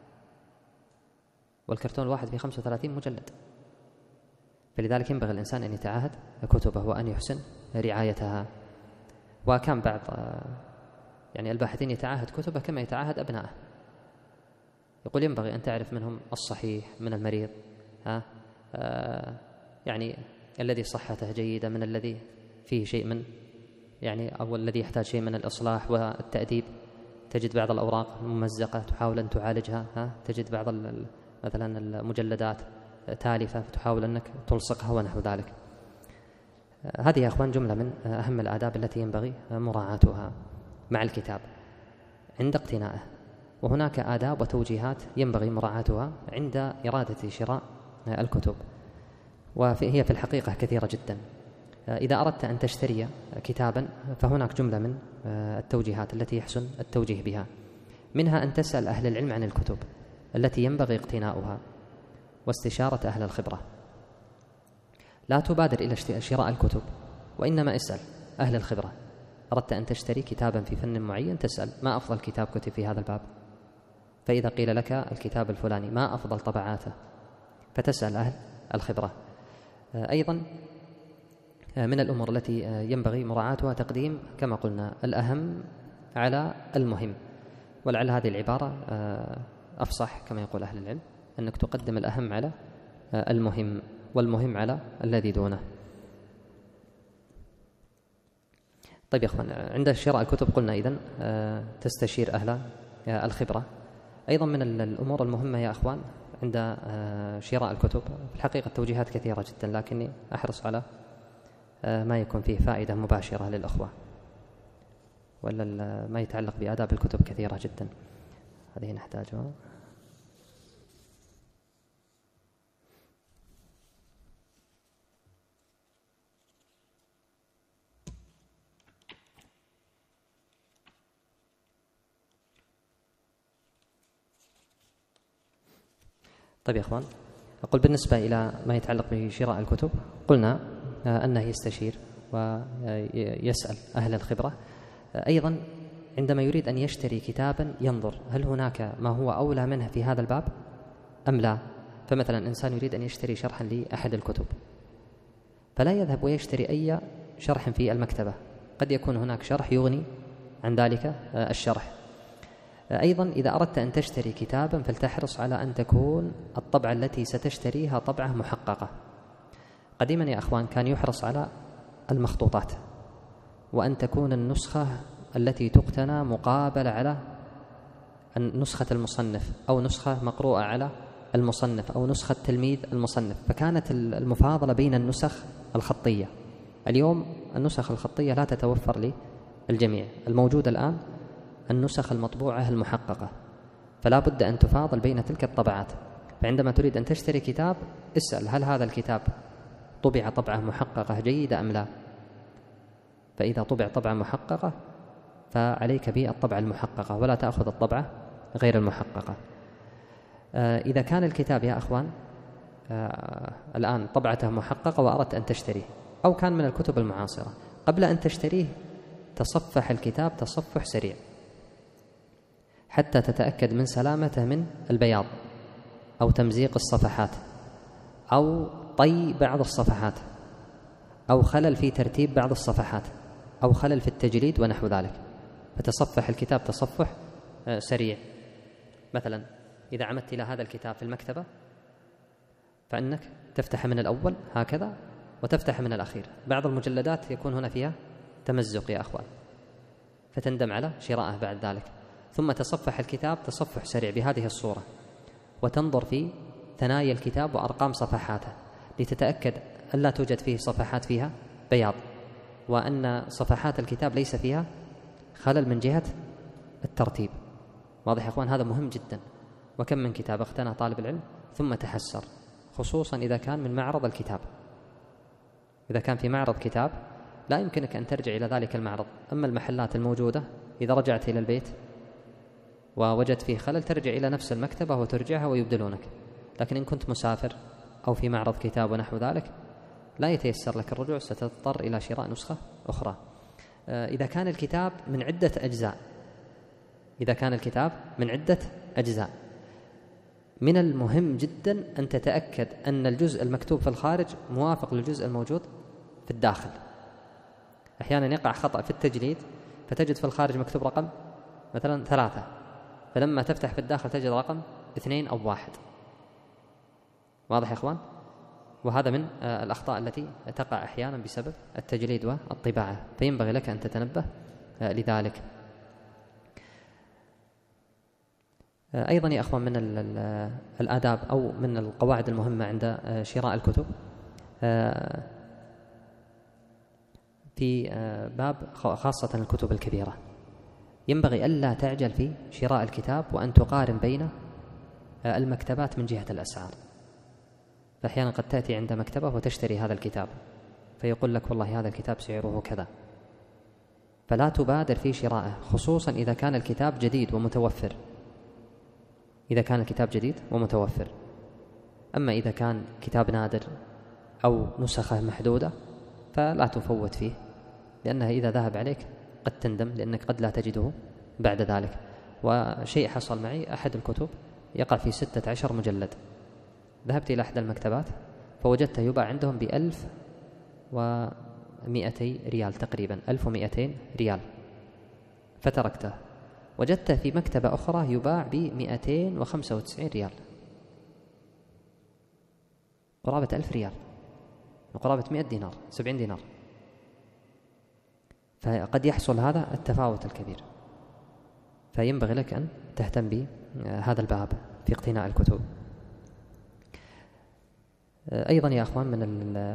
والكرتون الواحد في خمسة وثلاثين مجلد. فلذلك ينبغي الإنسان أن يتعاهد كتبه وأن يحسن رعايتها. وكان بعض يعني الباحثين يتعاهد كتبه كما يتعاهد أبنائه. يقول ينبغي أن تعرف منهم الصحيح من المريض، ها آه يعني الذي صحته جيدة من الذي فيه شيء من يعني أو الذي يحتاج شيء من الإصلاح والتأديب. تجد بعض الأوراق ممزقة تحاول أن تعالجها، ها تجد بعض مثلا المجلدات تالفة تحاول أنك تلصقها ونحو ذلك. هذه يا أخوان جملة من أهم الآداب التي ينبغي مراعاتها مع الكتاب عند اقتنائه. وهناك آداب وتوجيهات ينبغي مراعاتها عند إرادة شراء الكتب، وهي في الحقيقة كثيرة جدا. إذا أردت أن تشتري كتابا فهناك جملة من التوجيهات التي يحسن التوجيه بها، منها أن تسأل أهل العلم عن الكتب التي ينبغي اقتناؤها واستشارة أهل الخبرة. لا تبادر إلى شراء الكتب، وإنما اسأل أهل الخبرة. أردت أن تشتري كتابا في فن معين، تسأل ما أفضل كتاب كتب في هذا الباب، فإذا قيل لك الكتاب الفلاني ما أفضل طبعاته فتسأل أهل الخبرة. أيضا من الأمور التي ينبغي مراعاتها تقديم كما قلنا الأهم على المهم، ولعل هذه العبارة أفصح كما يقول أهل العلم، أنك تقدم الأهم على المهم والمهم على الذي دونه. طيب يا أخوان، عند شراء الكتب قلنا إذن تستشير أهل الخبرة. أيضا من الأمور المهمة يا أخوان عند شراء الكتب، في الحقيقة التوجيهات كثيرة جدا لكني أحرص على ما يكون فيه فائدة مباشرة للأخوة، ولا ما يتعلق بآداب الكتب كثيرة جدا هذه نحتاجها. طيب يا أخوان، أقول بالنسبة إلى ما يتعلق بشراء الكتب قلنا أنه يستشير ويسأل أهل الخبرة. أيضا عندما يريد أن يشتري كتابا ينظر هل هناك ما هو أولى منه في هذا الباب أم لا. فمثلا إنسان يريد أن يشتري شرحا لأحد الكتب، فلا يذهب ويشتري أي شرح في المكتبة، قد يكون هناك شرح يغني عن ذلك الشرح. أيضا إذا أردت أن تشتري كتابا فلتحرص على أن تكون الطبعة التي ستشتريها طبعة محققة. قديما يا أخوان كان يحرص على المخطوطات، وأن تكون النسخة التي تقتنى مقابلة على نسخة المصنف، أو نسخة مقروءة على المصنف، أو نسخة تلميذ المصنف. فكانت المفاضلة بين النسخ الخطية. اليوم النسخ الخطية لا تتوفر للجميع، الموجود الآن النسخ المطبوعة المحققة، فلا بد أن تفاضل بين تلك الطبعات. فعندما تريد أن تشتري كتاب اسأل هل هذا الكتاب طبع طبعة محققة جيدة أم لا. فإذا طبع طبعة محققة فعليك بالطبعة المحققة، ولا تأخذ الطبعة غير المحققة. آه إذا كان الكتاب يا أخوان آه الآن طبعته محققة وأردت أن تشتريه، أو كان من الكتب المعاصرة، قبل أن تشتريه تصفح الكتاب تصفح سريع حتى تتأكد من سلامته من البياض أو تمزيق الصفحات أو طي بعض الصفحات أو خلل في ترتيب بعض الصفحات أو خلل في التجريد ونحو ذلك. فتصفح الكتاب تصفح سريع. مثلا إذا عمدت إلى هذا الكتاب في المكتبة فإنك تفتح من الأول هكذا وتفتح من الأخير. بعض المجلدات يكون هنا فيها تمزق يا أخوان، فتندم على شراءه بعد ذلك. ثم تصفح الكتاب تصفح سريع بهذه الصورة، وتنظر في ثنايا الكتاب وأرقام صفحاته لتتأكد أن لا توجد فيه صفحات فيها بياض، وأن صفحات الكتاب ليس فيها خلل من جهة الترتيب. واضح يا أخوان؟ هذا مهم جدا. وكم من كتاب اقتنى طالب العلم ثم تحسر، خصوصا إذا كان من معرض الكتاب. إذا كان في معرض كتاب لا يمكنك أن ترجع إلى ذلك المعرض. أما المحلات الموجودة إذا رجعت إلى البيت ووجدت فيه خلل ترجع إلى نفس المكتبة وترجعها ويبدلونك. لكن إن كنت مسافر أو في معرض كتاب ونحو ذلك لا يتيسر لك الرجوع، ستضطر إلى شراء نسخة أخرى. إذا كان الكتاب من عدة أجزاء إذا كان الكتاب من عدة أجزاء من المهم جدا أن تتأكد أن الجزء المكتوب في الخارج موافق للجزء الموجود في الداخل. أحيانا يقع خطأ في التجليد فتجد في الخارج مكتوب رقم مثلا ثلاثة، فلما تفتح في الداخل تجد رقم اثنين أو واحد. واضح يا إخوان؟ وهذا من الأخطاء التي تقع أحيانا بسبب التجريد والطباعة، فينبغي لك أن تتنبه لذلك. أيضا يا أخوان من الآداب أو من القواعد المهمة عند شراء الكتب في باب خاصة الكتب الكبيرة، ينبغي ألا تعجل في شراء الكتاب وأن تقارن بين المكتبات من جهة الأسعار. فأحيانا قد تأتي عند مكتبة وتشتري هذا الكتاب فيقول لك والله هذا الكتاب سعره كذا، فلا تبادر في شرائه، خصوصا إذا كان الكتاب جديد ومتوفر. إذا كان الكتاب جديد ومتوفر. أما إذا كان كتاب نادر أو نسخة محدودة فلا تفوت فيه، لأنها إذا ذهب عليك قد تندم، لأنك قد لا تجده بعد ذلك. وشيء حصل معي، أحد الكتب يقع في ستة عشر مجلد، ذهبت إلى أحد المكتبات فوجدته يباع عندهم بألف ومئتي ريال تقريبا، ألف ومئتين ريال، فتركته. وجدته في مكتبة أخرى يباع بمئتين وخمسة وتسعين ريال، قرابة ألف ريال وقرابة مئة دينار، سبعين دينار. فقد يحصل هذا التفاوت الكبير، فينبغي لك أن تهتم بهذا الباب في اقتناء الكتب. أيضا يا أخوان من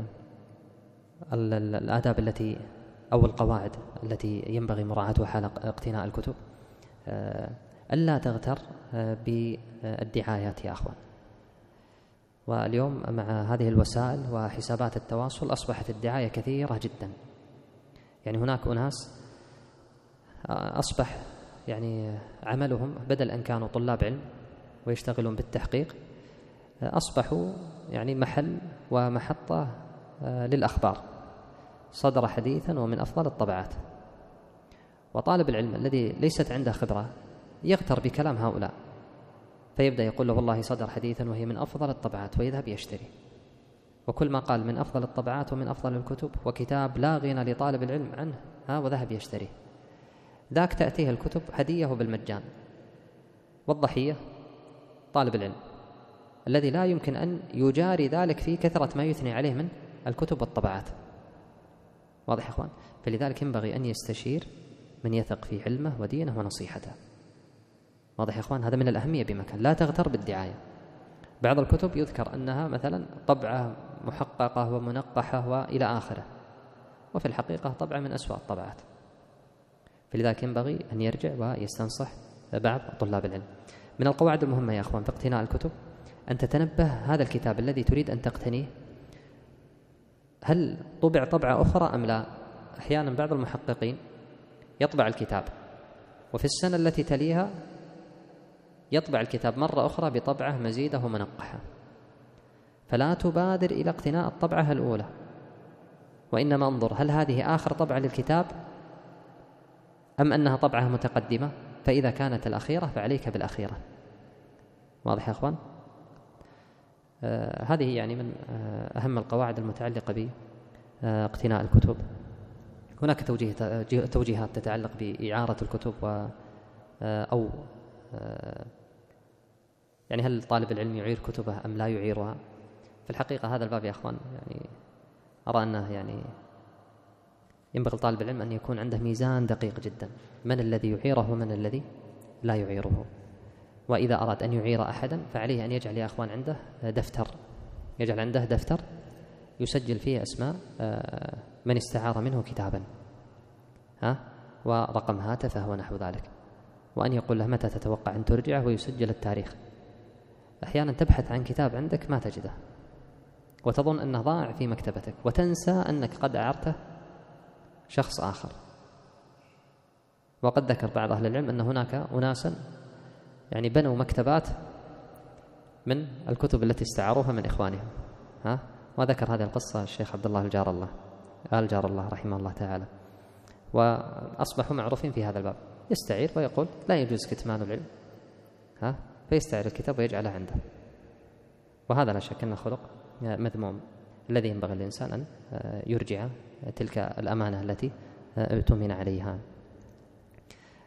الآداب التي أو القواعد التي ينبغي مراعاتها حال اقتناء الكتب ألا تغتر بالدعايات يا أخوان. واليوم مع هذه الوسائل وحسابات التواصل أصبحت الدعاية كثيرة جدا. يعني هناك أناس أصبح يعني عملهم بدل أن كانوا طلاب علم ويشتغلون بالتحقيق، أصبحوا يعني محل ومحطة للأخبار، صدر حديثا ومن أفضل الطبعات. وطالب العلم الذي ليست عنده خبرة يغتر بكلام هؤلاء، فيبدأ يقول له والله صدر حديثا وهي من أفضل الطبعات، ويذهب يشتري. وكل ما قال من أفضل الطبعات ومن أفضل الكتب وكتاب لا غنى لطالب العلم عنه، ها وذهب يشتري. ذاك تأتيه الكتب هدية بالمجان، والضحية طالب العلم الذي لا يمكن أن يجاري ذلك في كثرة ما يثني عليه من الكتب والطبعات. واضح يا أخوان؟ فلذلك ينبغي أن يستشير من يثق في علمه ودينه ونصيحته. واضح يا أخوان؟ هذا من الأهمية بمكان. لا تغتر بالدعاية. بعض الكتب يذكر أنها مثلا طبعة محققة ومنقحة وإلى آخره، وفي الحقيقة طبعة من أسوأ الطبعات. فلذلك ينبغي أن يرجع ويستنصح بعض طلاب العلم. من القواعد المهمة يا أخوان في اقتناء الكتب أن تتنبه هذا الكتاب الذي تريد أن تقتنيه هل طبع طبعة أخرى أم لا. أحيانا بعض المحققين يطبع الكتاب وفي السنة التي تليها يطبع الكتاب مرة أخرى بطبعة مزيدة ومنقحة، فلا تبادر إلى اقتناء الطبعة الأولى، وإنما انظر هل هذه آخر طبعة للكتاب أم أنها طبعة متقدمة، فإذا كانت الأخيرة فعليك بالأخيرة. واضح يا أخوان؟ آه هذه يعني من آه أهم القواعد المتعلقة باقتناء الكتب. هناك توجيه توجيهات تتعلق بإعارة الكتب و آه أو آه يعني هل طالب العلم يعير كتبه أم لا يعيرها. في الحقيقة هذا الباب يا أخوان يعني أرى أنه يعني ينبغي طالب العلم أن يكون عنده ميزان دقيق جدا، من الذي يعيره ومن الذي لا يعيره. وإذا أراد أن يعير أحدا فعليه أن يجعل يا أخوان عنده دفتر، يجعل عنده دفتر يسجل فيه أسماء من استعار منه كتابا، ها ورقم هاتفه ونحو ذلك، وأن يقول له متى تتوقع أن ترجعه ويسجل التاريخ. أحيانا تبحث عن كتاب عندك ما تجده وتظن أنه ضاع في مكتبتك وتنسى أنك قد أعرته شخص آخر. وقد ذكر بعض أهل العلم أن هناك أناسا يعني بنوا مكتبات من الكتب التي استعاروها من إخوانهم، ها وذكر هذه القصة الشيخ عبد الله الجار الله آل جار الله رحمه الله تعالى، وأصبحوا معروفين في هذا الباب. يستعير ويقول لا يجوز كتمان العلم، ها فيستعير الكتاب ويجعله عنده، وهذا لا شك أنه خلق مذموم الذي ينبغي الإنسان أن يرجع تلك الأمانة التي اؤتمن عليها.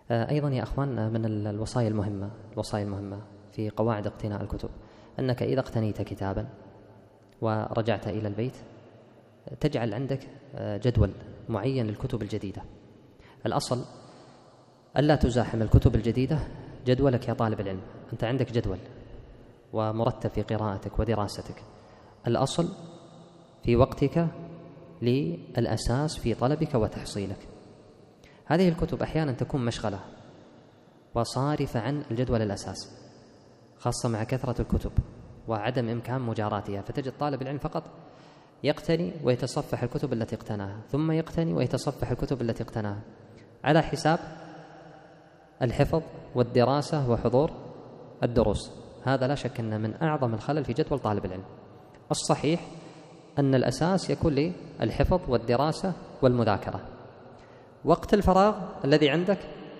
أيضا يا أخوان من الوصايا المهمة الوصايا المهمة في قواعد اقتناء الكتب أنك إذا اقتنيت كتابا ورجعت إلى البيت تجعل عندك جدول معين للكتب الجديدة. الأصل ألا تزاحم الكتب الجديدة جدولك يا طالب العلم، أنت عندك جدول ومرتب في قراءتك ودراستك. الأصل في وقتك للأساس في طلبك وتحصيلك. هذه الكتب أحيانا تكون مشغلة وصارفة عن الجدول الأساس، خاصة مع كثرة الكتب وعدم إمكان مجاراتها، فتجد طالب العلم فقط يقتني ويتصفح الكتب التي اقتناها، ثم يقتني ويتصفح الكتب التي اقتناها، على حساب الحفظ والدراسة وحضور الدروس. هذا لا شك أن من أعظم الخلل في جدول طالب العلم. الصحيح أن الأساس يكون للحفظ والدراسة والمذاكرة. وقت الفراغ الذي عندك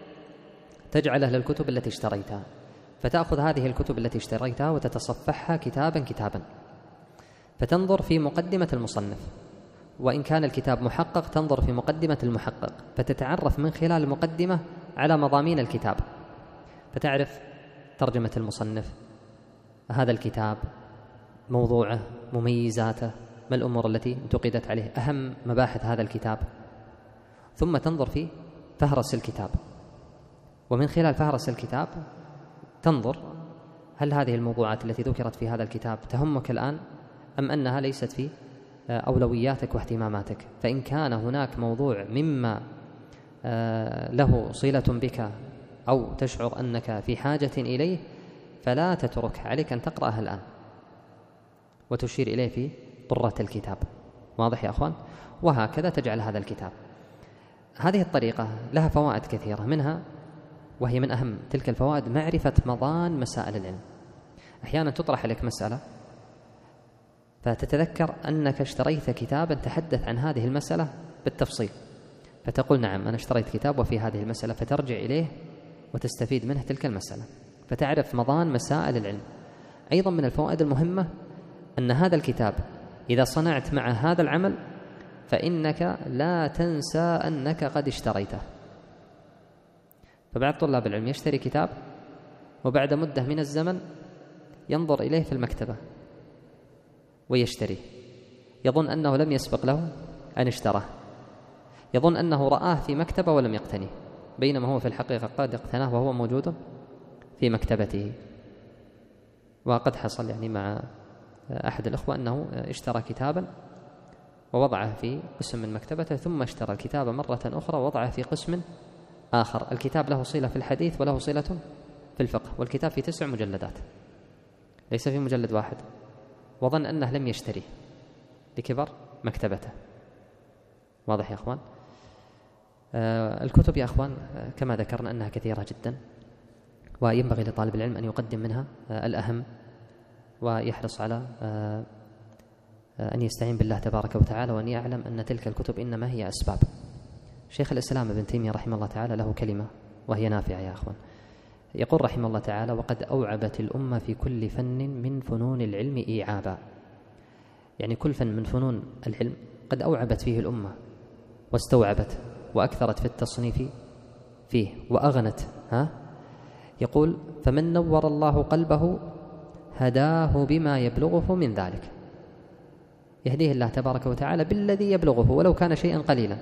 تجعله للكتب التي اشتريتها، فتأخذ هذه الكتب التي اشتريتها وتتصفحها كتابا كتابا، فتنظر في مقدمة المصنف، وإن كان الكتاب محقق تنظر في مقدمة المحقق، فتتعرف من خلال المقدمة على مضامين الكتاب، فتعرف ترجمة المصنف، هذا الكتاب، موضوعه، مميزاته، ما الأمور التي انتقدت عليه، أهم مباحث هذا الكتاب. ثم تنظر في فهرس الكتاب، ومن خلال فهرس الكتاب تنظر هل هذه الموضوعات التي ذكرت في هذا الكتاب تهمك الآن أم أنها ليست في أولوياتك واهتماماتك. فإن كان هناك موضوع مما له صلة بك أو تشعر أنك في حاجة إليه فلا تترك، عليك أن تقرأها الآن وتشير إليه في طرة الكتاب. واضح يا أخوان؟ وهكذا تجعل هذا الكتاب. هذه الطريقة لها فوائد كثيرة، منها وهي من أهم تلك الفوائد معرفة مضان مسائل العلم. أحيانا تطرح لك مسألة فتتذكر أنك اشتريت كتابا تحدث عن هذه المسألة بالتفصيل، فتقول نعم أنا اشتريت كتاب وفي هذه المسألة، فترجع إليه وتستفيد منه تلك المسألة، فتعرف مضان مسائل العلم. أيضا من الفوائد المهمة أن هذا الكتاب إذا صنعت مع هذا العمل فإنك لا تنسى أنك قد اشتريته. فبعض طلاب العلم يشتري كتاب وبعد مدة من الزمن ينظر إليه في المكتبة ويشتري، يظن أنه لم يسبق له أن اشتراه، يظن أنه رآه في مكتبة ولم يقتنيه، بينما هو في الحقيقة قد اقتناه وهو موجود في مكتبته. وقد حصل يعني مع أحد الأخوة أنه اشترى كتابا ووضعه في قسم من مكتبته، ثم اشترى الكتاب مرة أخرى ووضعه في قسم آخر. الكتاب له صلة في الحديث وله صلة في الفقه، والكتاب في تسع مجلدات ليس في مجلد واحد، وظن أنه لم يشتريه لكبر مكتبته. واضح يا أخوان؟ آه الكتب يا أخوان آه كما ذكرنا أنها كثيرة جدا، وينبغي لطالب العلم أن يقدم منها آه الأهم، ويحرص على آه آه أن يستعين بالله تبارك وتعالى، وأن يعلم أن تلك الكتب إنما هي أسباب. شيخ الإسلام ابن تيمية رحمه الله تعالى له كلمة وهي نافعة يا أخوان، يقول رحمه الله تعالى: وقد أوعبت الأمة في كل فن من فنون العلم إيعابا. يعني كل فن من فنون العلم قد أوعبت فيه الأمة واستوعبت وأكثرت في التصنيف فيه وأغنت. ها يقول: فمن نور الله قلبه هداه بما يبلغه من ذلك. يهديه الله تبارك وتعالى بالذي يبلغه ولو كان شيئا قليلا.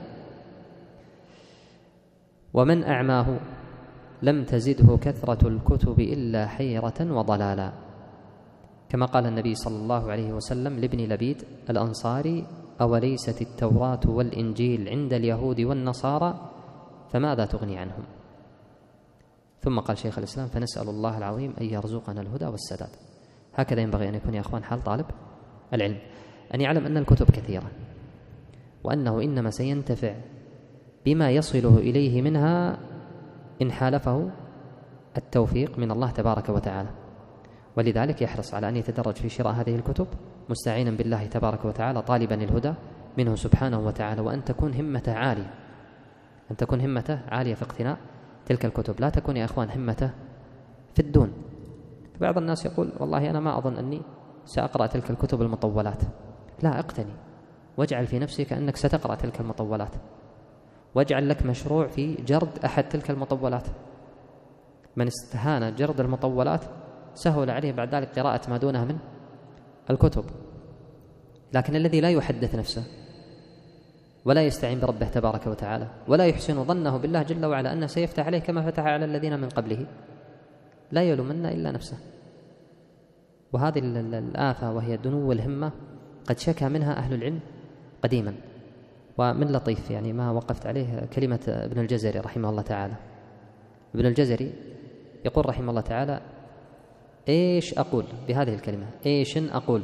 ومن أعماه لم تزده كثرة الكتب إلا حيرة وضلالا، كما قال النبي صلى الله عليه وسلم لابن لبيد الأنصاري: أوليست التوراة والإنجيل عند اليهود والنصارى فماذا تغني عنهم؟ ثم قال شيخ الإسلام: فنسأل الله العظيم أن يرزقنا الهدى والسداد. هكذا ينبغي أن يكون يا أخوان حال طالب العلم، أن يعلم أن الكتب كثيرة، وأنه إنما سينتفع بما يصله إليه منها إن حالفه التوفيق من الله تبارك وتعالى. ولذلك يحرص على أن يتدرج في شراء هذه الكتب مستعينا بالله تبارك وتعالى، طالبا الهدى منه سبحانه وتعالى، وأن تكون همته عالية، أن تكون همته عالية في اقتناء تلك الكتب، لا تكون يا أخوان همته في الدون. بعض الناس يقول: والله أنا ما أظن أني سأقرأ تلك الكتب المطولات. لا، اقتني واجعل في نفسك أنك ستقرأ تلك المطولات، واجعل لك مشروع في جرد أحد تلك المطولات. من استهان جرد المطولات سهل عليه بعد ذلك قراءة ما دونها من الكتب. لكن الذي لا يحدث نفسه ولا يستعين بربه تبارك وتعالى ولا يحسن ظنه بالله جل وعلا أنه سيفتح عليه كما فتح على الذين من قبله لا يلومن إلا نفسه. وهذه الآفة وهي دنو الهمة قد شكى منها أهل العلم قديما. ومن لطيف يعني ما وقفت عليه كلمة ابن الجزري رحمه الله تعالى. ابن الجزري يقول رحمه الله تعالى: إيش أقول بهذه الكلمة؟ إيش أقول؟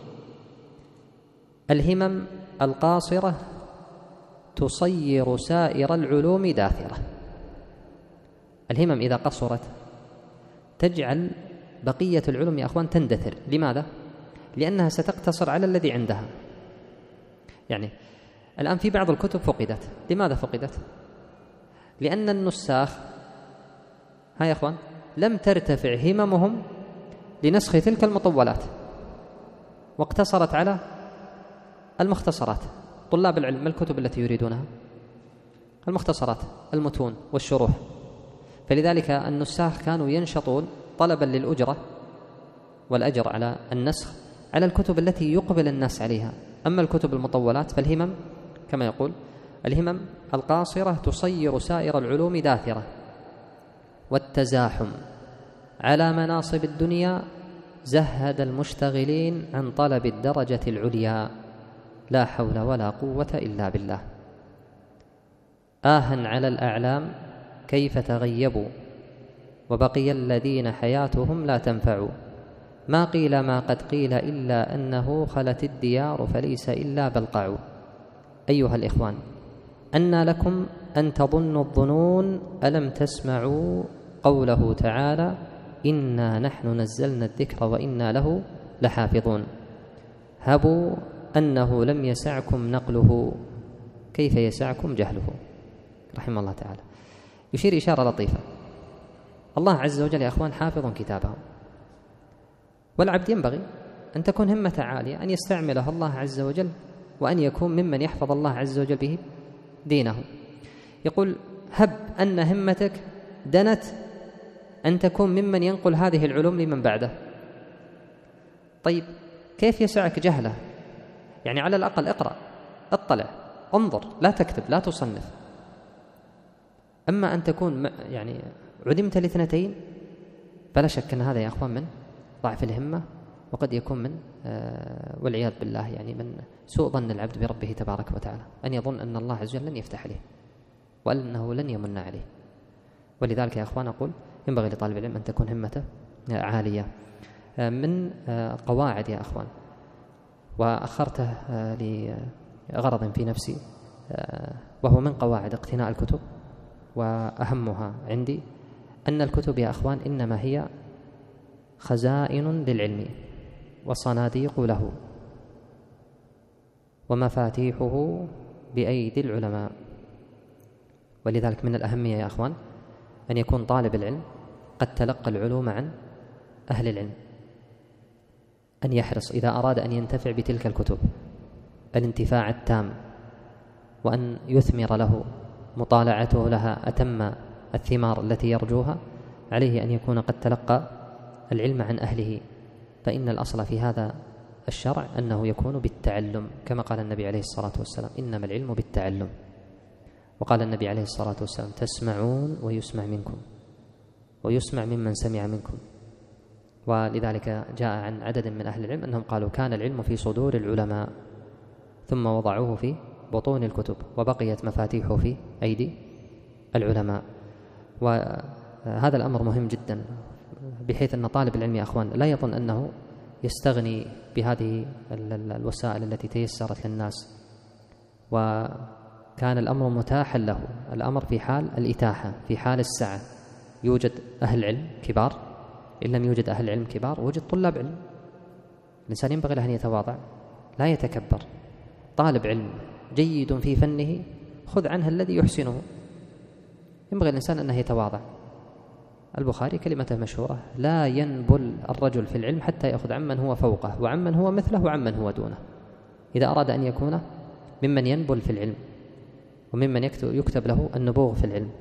الهمم القاصرة تصير سائر العلوم داثرة. الهمم إذا قصرت تجعل بقية العلوم يا أخوان تندثر. لماذا؟ لأنها ستقتصر على الذي عندها. يعني الآن في بعض الكتب فقدت. لماذا فقدت؟ لأن النساخ ها يا أخوان لم ترتفع هممهم لنسخ تلك المطولات واقتصرت على المختصرات. طلاب العلم ما الكتب التي يريدونها؟ المختصرات، المتون والشروح. فلذلك النساخ كانوا ينشطون طلبا للأجرة والأجر على النسخ على الكتب التي يقبل الناس عليها. أما الكتب المطولات فالهمم كما يقول: الهمم القاصرة تصير سائر العلوم داثرة، والتزاحم على مناصب الدنيا زهد المشتغلين عن طلب الدرجة العليا. لا حول ولا قوة إلا بالله. آها على الأعلام كيف تغيبوا، وبقي الذين حياتهم لا تنفع. ما قيل ما قد قيل إلا أنه خلت الديار فليس إلا بلقع. أيها الإخوان، أنى لكم أن تظنوا الظنون، ألم تسمعوا قوله تعالى: إنا نحن نزلنا الذكر وإنا له لحافظون. هبوا أنه لم يسعكم نقله، كيف يسعكم جهله. رحمه الله تعالى. يشير إشارة لطيفة: الله عز وجل يا أخوان حافظ كتابه، والعبد ينبغي أن تكون همة عالية أن يستعمله الله عز وجل، وأن يكون ممن يحفظ الله عز وجل به دينه. يقول: هب أن همتك دنت أن تكون ممن ينقل هذه العلوم لمن بعده. طيب كيف يسعك جهله؟ يعني على الأقل اقرأ، اطلع، انظر، لا تكتب، لا تصنف. أما أن تكون يعني عدمت الاثنتين فلا شك أن هذا يا أخوان من ضعف الهمة، وقد يكون من آه والعياذ بالله يعني من سوء ظن العبد بربه تبارك وتعالى، أن يظن أن الله عز وجل لن يفتح عليه وأنه لن يمن عليه. ولذلك يا أخوان أقول ينبغي لطالب العلم أن تكون همته عالية. آه من آه قواعد يا أخوان، وأخرته آه لغرض في نفسي، آه وهو من قواعد اقتناء الكتب وأهمها عندي، أن الكتب يا أخوان إنما هي خزائن للعلم وصناديق له ومفاتيحه بأيدي العلماء. ولذلك من الأهمية يا أخوان أن يكون طالب العلم قد تلقى العلوم عن أهل العلم، أن يحرص إذا أراد أن ينتفع بتلك الكتب الانتفاع التام، وأن يثمر له مطالعته لها أتم الثمار التي يرجوها. عليه أن يكون قد تلقى العلم عن أهله، فإن الأصل في هذا الشرع أنه يكون بالتعلم، كما قال النبي عليه الصلاة والسلام: إنما العلم بالتعلم. وقال النبي عليه الصلاة والسلام: تسمعون ويسمع منكم ويسمع ممن سمع منكم. ولذلك جاء عن عدد من أهل العلم أنهم قالوا: كان العلم في صدور العلماء ثم وضعوه في بطون الكتب وبقيت مفاتيحه في أيدي العلماء. وهذا الأمر مهم جدا، بحيث أن طالب العلم يا أخوان لا يظن أنه يستغني بهذه الوسائل التي تيسرت للناس وكان الأمر متاحا له. الأمر في حال الإتاحة، في حال السعة يوجد أهل علم كبار، إن لم يوجد أهل علم كبار وجد طلاب علم. الإنسان ينبغي له أن يتواضع لا يتكبر. طالب علم جيد في فنه خذ عنه الذي يحسنه. ينبغي الإنسان أنه يتواضع. البخاري كلمته مشهورة: لا ينبل الرجل في العلم حتى يأخذ عمن هو فوقه وعمن هو مثله وعمن هو دونه. إذا أراد أن يكون ممن ينبل في العلم وممن يكتب له النبوغ في العلم.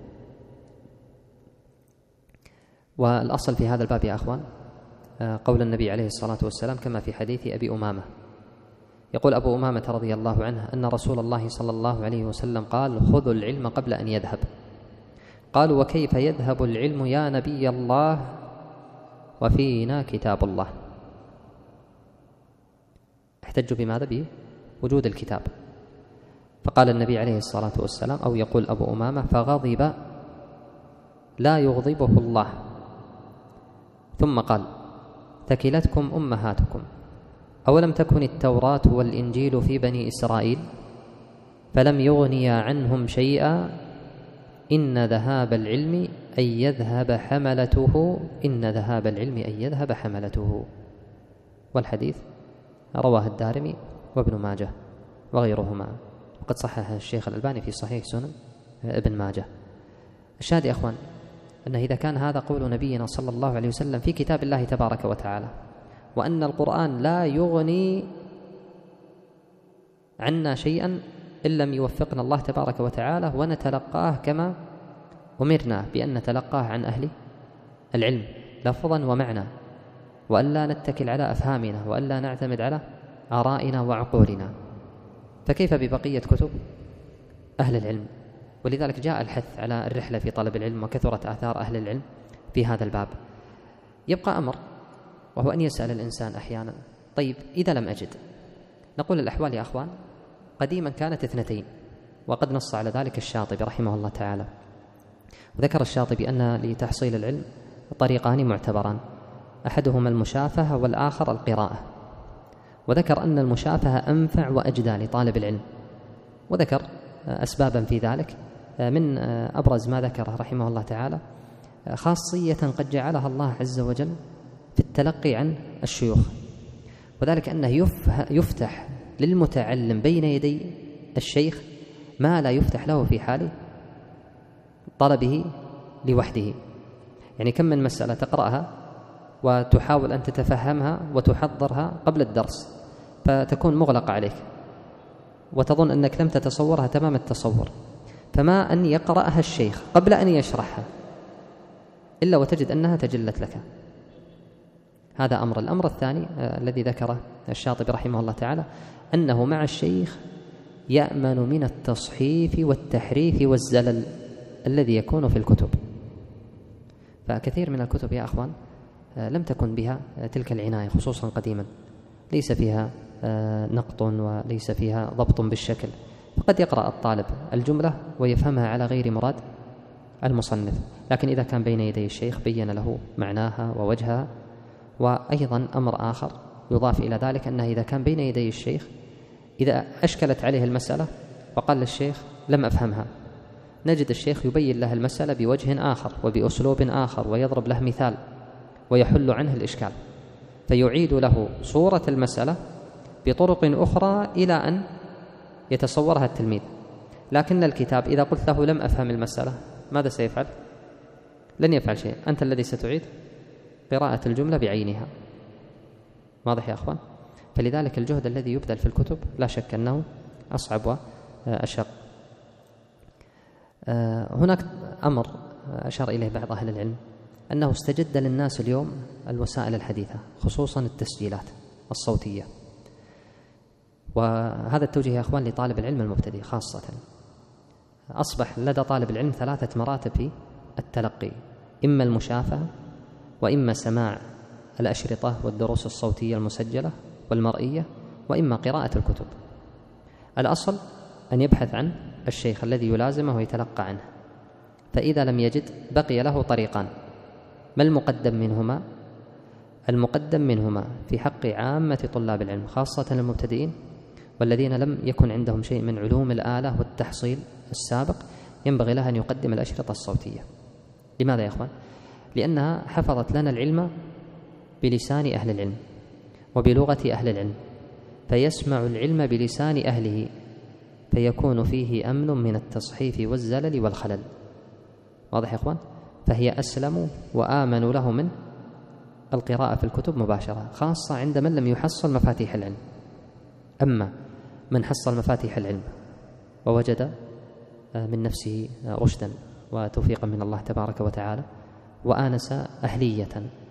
والأصل في هذا الباب يا أخوان قول النبي عليه الصلاة والسلام كما في حديث أبي أمامة. يقول أبو أمامة رضي الله عنه أن رسول الله صلى الله عليه وسلم قال: خذوا العلم قبل أن يذهب. قالوا: وكيف يذهب العلم يا نبي الله وفينا كتاب الله؟ احتجوا بماذا؟ بوجود الكتاب. فقال النبي عليه الصلاة والسلام، أو يقول أبو أمامة: فغضب لا يغضبه الله، ثم قال: ثكلتكم أمهاتكم، أولم تكن التوراة والإنجيل في بني إسرائيل فلم يغنيا عنهم شيئا إن ذهاب العلم أن يذهب حملته إن ذهاب العلم أن يذهب حملته. والحديث رواه الدارمي وابن ماجه وغيرهما، وقد صححه الشيخ الألباني في صحيح سنن ابن ماجه. الشاهد يا أخوان أنه إذا كان هذا قول نبينا صلى الله عليه وسلم في كتاب الله تبارك وتعالى، وأن القرآن لا يغني عنا شيئا إن لم يوفقنا الله تبارك وتعالى ونتلقاه كما أمرنا بأن نتلقاه عن أهل العلم لفظا ومعنى، وأن لا نتكل على أفهامنا، وأن لا نعتمد على آرائنا وعقولنا، فكيف ببقية كتب أهل العلم؟ ولذلك جاء الحث على الرحلة في طلب العلم، وكثرت آثار أهل العلم في هذا الباب. يبقى أمر، وهو أن يسأل الإنسان أحيانا: طيب إذا لم أجد؟ نقول الأحوال يا أخوان قديما كانت اثنتين، وقد نص على ذلك الشاطبي رحمه الله تعالى. وذكر الشاطبي أن لتحصيل العلم طريقان معتبران، أحدهما المشافهة والآخر القراءة، وذكر أن المشافهة أنفع وأجدى لطالب العلم، وذكر أسبابا في ذلك. من أبرز ما ذكره رحمه الله تعالى خاصية قد جعلها الله عز وجل في التلقي عن الشيوخ، وذلك أنه يفتح للمتعلم بين يدي الشيخ ما لا يفتح له في حال طلبه لوحده. يعني كم من مسألة تقرأها وتحاول أن تتفهمها وتحضرها قبل الدرس، فتكون مغلقة عليك وتظن أنك لم تتصورها تمام التصور، فما أن يقرأها الشيخ قبل أن يشرحها إلا وتجد أنها تجلت لك. هذا أمر. الأمر الثاني آه الذي ذكره الشاطبي رحمه الله تعالى أنه مع الشيخ يأمن من التصحيف والتحريف والزلل الذي يكون في الكتب. فكثير من الكتب يا أخوان آه لم تكن بها آه تلك العناية، خصوصا قديما ليس فيها آه نقط وليس فيها ضبط بالشكل، فقد يقرأ الطالب الجملة ويفهمها على غير مراد المصنف، لكن إذا كان بين يدي الشيخ بين له معناها ووجهها. وأيضا أمر آخر يضاف إلى ذلك أنه إذا كان بين يدي الشيخ، إذا أشكلت عليه المسألة وقال للشيخ لم أفهمها، نجد الشيخ يبين له المسألة بوجه آخر وبأسلوب آخر، ويضرب له مثال ويحل عنه الإشكال، فيعيد له صورة المسألة بطرق أخرى إلى أن يتصورها التلميذ. لكن الكتاب إذا قلت له لم أفهم المسألة ماذا سيفعل؟ لن يفعل شيء، أنت الذي ستعيد قراءة الجملة بعينها. واضح يا أخوان؟ فلذلك الجهد الذي يبذل في الكتب لا شك أنه أصعب وأشق. هناك أمر أشار إليه بعض أهل العلم أنه استجد للناس اليوم الوسائل الحديثة، خصوصا التسجيلات الصوتية، وهذا التوجيه يا أخوان لطالب العلم المبتدئ خاصة. أصبح لدى طالب العلم ثلاثة مراتب في التلقي: إما المشافهة، وإما سماع الأشرطة والدروس الصوتية المسجلة والمرئية، وإما قراءة الكتب. الأصل أن يبحث عن الشيخ الذي يلازمه ويتلقى عنه، فإذا لم يجد بقي له طريقان. ما المقدم منهما؟ المقدم منهما في حق عامة طلاب العلم خاصة المبتدئين والذين لم يكن عندهم شيء من علوم الآلة والتحصيل السابق، ينبغي له أن يقدم الأشرطة الصوتية. لماذا يا أخوان؟ لأنها حفظت لنا العلم بلسان أهل العلم وبلغة أهل العلم، فيسمع العلم بلسان أهله، فيكون فيه أمن من التصحيف والزلل والخلل. واضح يا أخوان؟ فهي أسلم وآمن له من القراءة في الكتب مباشرة، خاصة عند من لم يحصل مفاتيح العلم. أما من حصل مفاتيح العلم ووجد من نفسه رشدا وتوفيقا من الله تبارك وتعالى، وآنس أهلية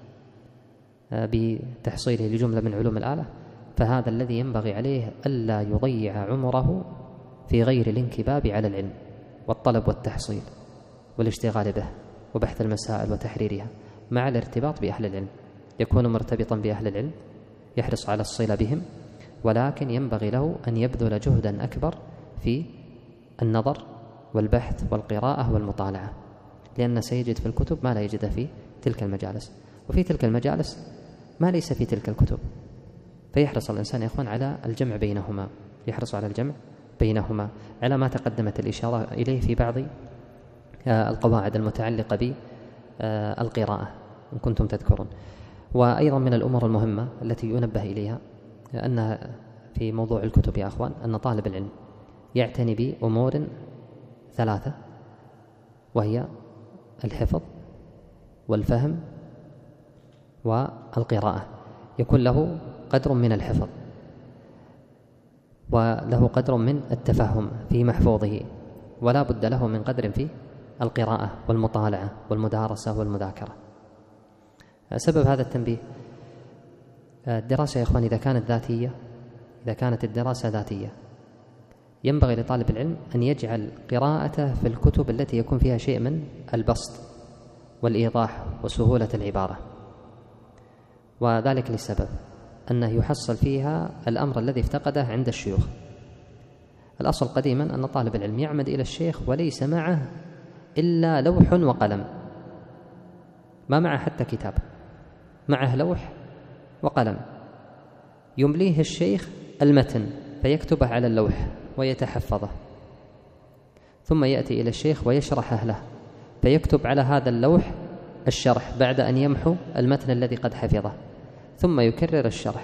بتحصيله لجملة من علوم الآلة، فهذا الذي ينبغي عليه ألا يضيع عمره في غير الانكباب على العلم والطلب والتحصيل والاشتغال به وبحث المسائل وتحريرها، مع الارتباط بأهل العلم. يكون مرتبطا بأهل العلم، يحرص على الصلة بهم، ولكن ينبغي له أن يبذل جهدا أكبر في النظر والبحث والقراءة والمطالعة، لأن سيجد في الكتب ما لا يجد في تلك المجالس، وفي تلك المجالس ما ليس في تلك الكتب. فيحرص الإنسان يا إخوان على الجمع بينهما، يحرص على الجمع بينهما على ما تقدمت الإشارة إليه في بعض القواعد المتعلقة بالقراءة إن كنتم تذكرون. وأيضا من الأمور المهمة التي ينبه إليها أن في موضوع الكتب يا أخوان أن طالب العلم يعتني بأمور ثلاثة، وهي الحفظ والفهم والقراءة. يكون له قدر من الحفظ وله قدر من التفهم في محفوظه، ولا بد له من قدر في القراءة والمطالعة والمدارسة والمذاكرة. سبب هذا التنبيه الدراسة يا إخوان إذا كانت ذاتية، إذا كانت الدراسة ذاتية ينبغي لطالب العلم أن يجعل قراءته في الكتب التي يكون فيها شيء من البسط والإيضاح وسهولة العبارة، وذلك لسبب أنه يحصل فيها الأمر الذي افتقده عند الشيوخ. الأصل قديما أن طالب العلم يعمد إلى الشيخ وليس معه إلا لوح وقلم، ما معه حتى كتاب، معه لوح وقلم، يمليه الشيخ المتن فيكتبه على اللوح ويتحفظه، ثم يأتي إلى الشيخ ويشرحه له فيكتب على هذا اللوح الشرح بعد أن يمحو المتن الذي قد حفظه، ثم يكرر الشرح،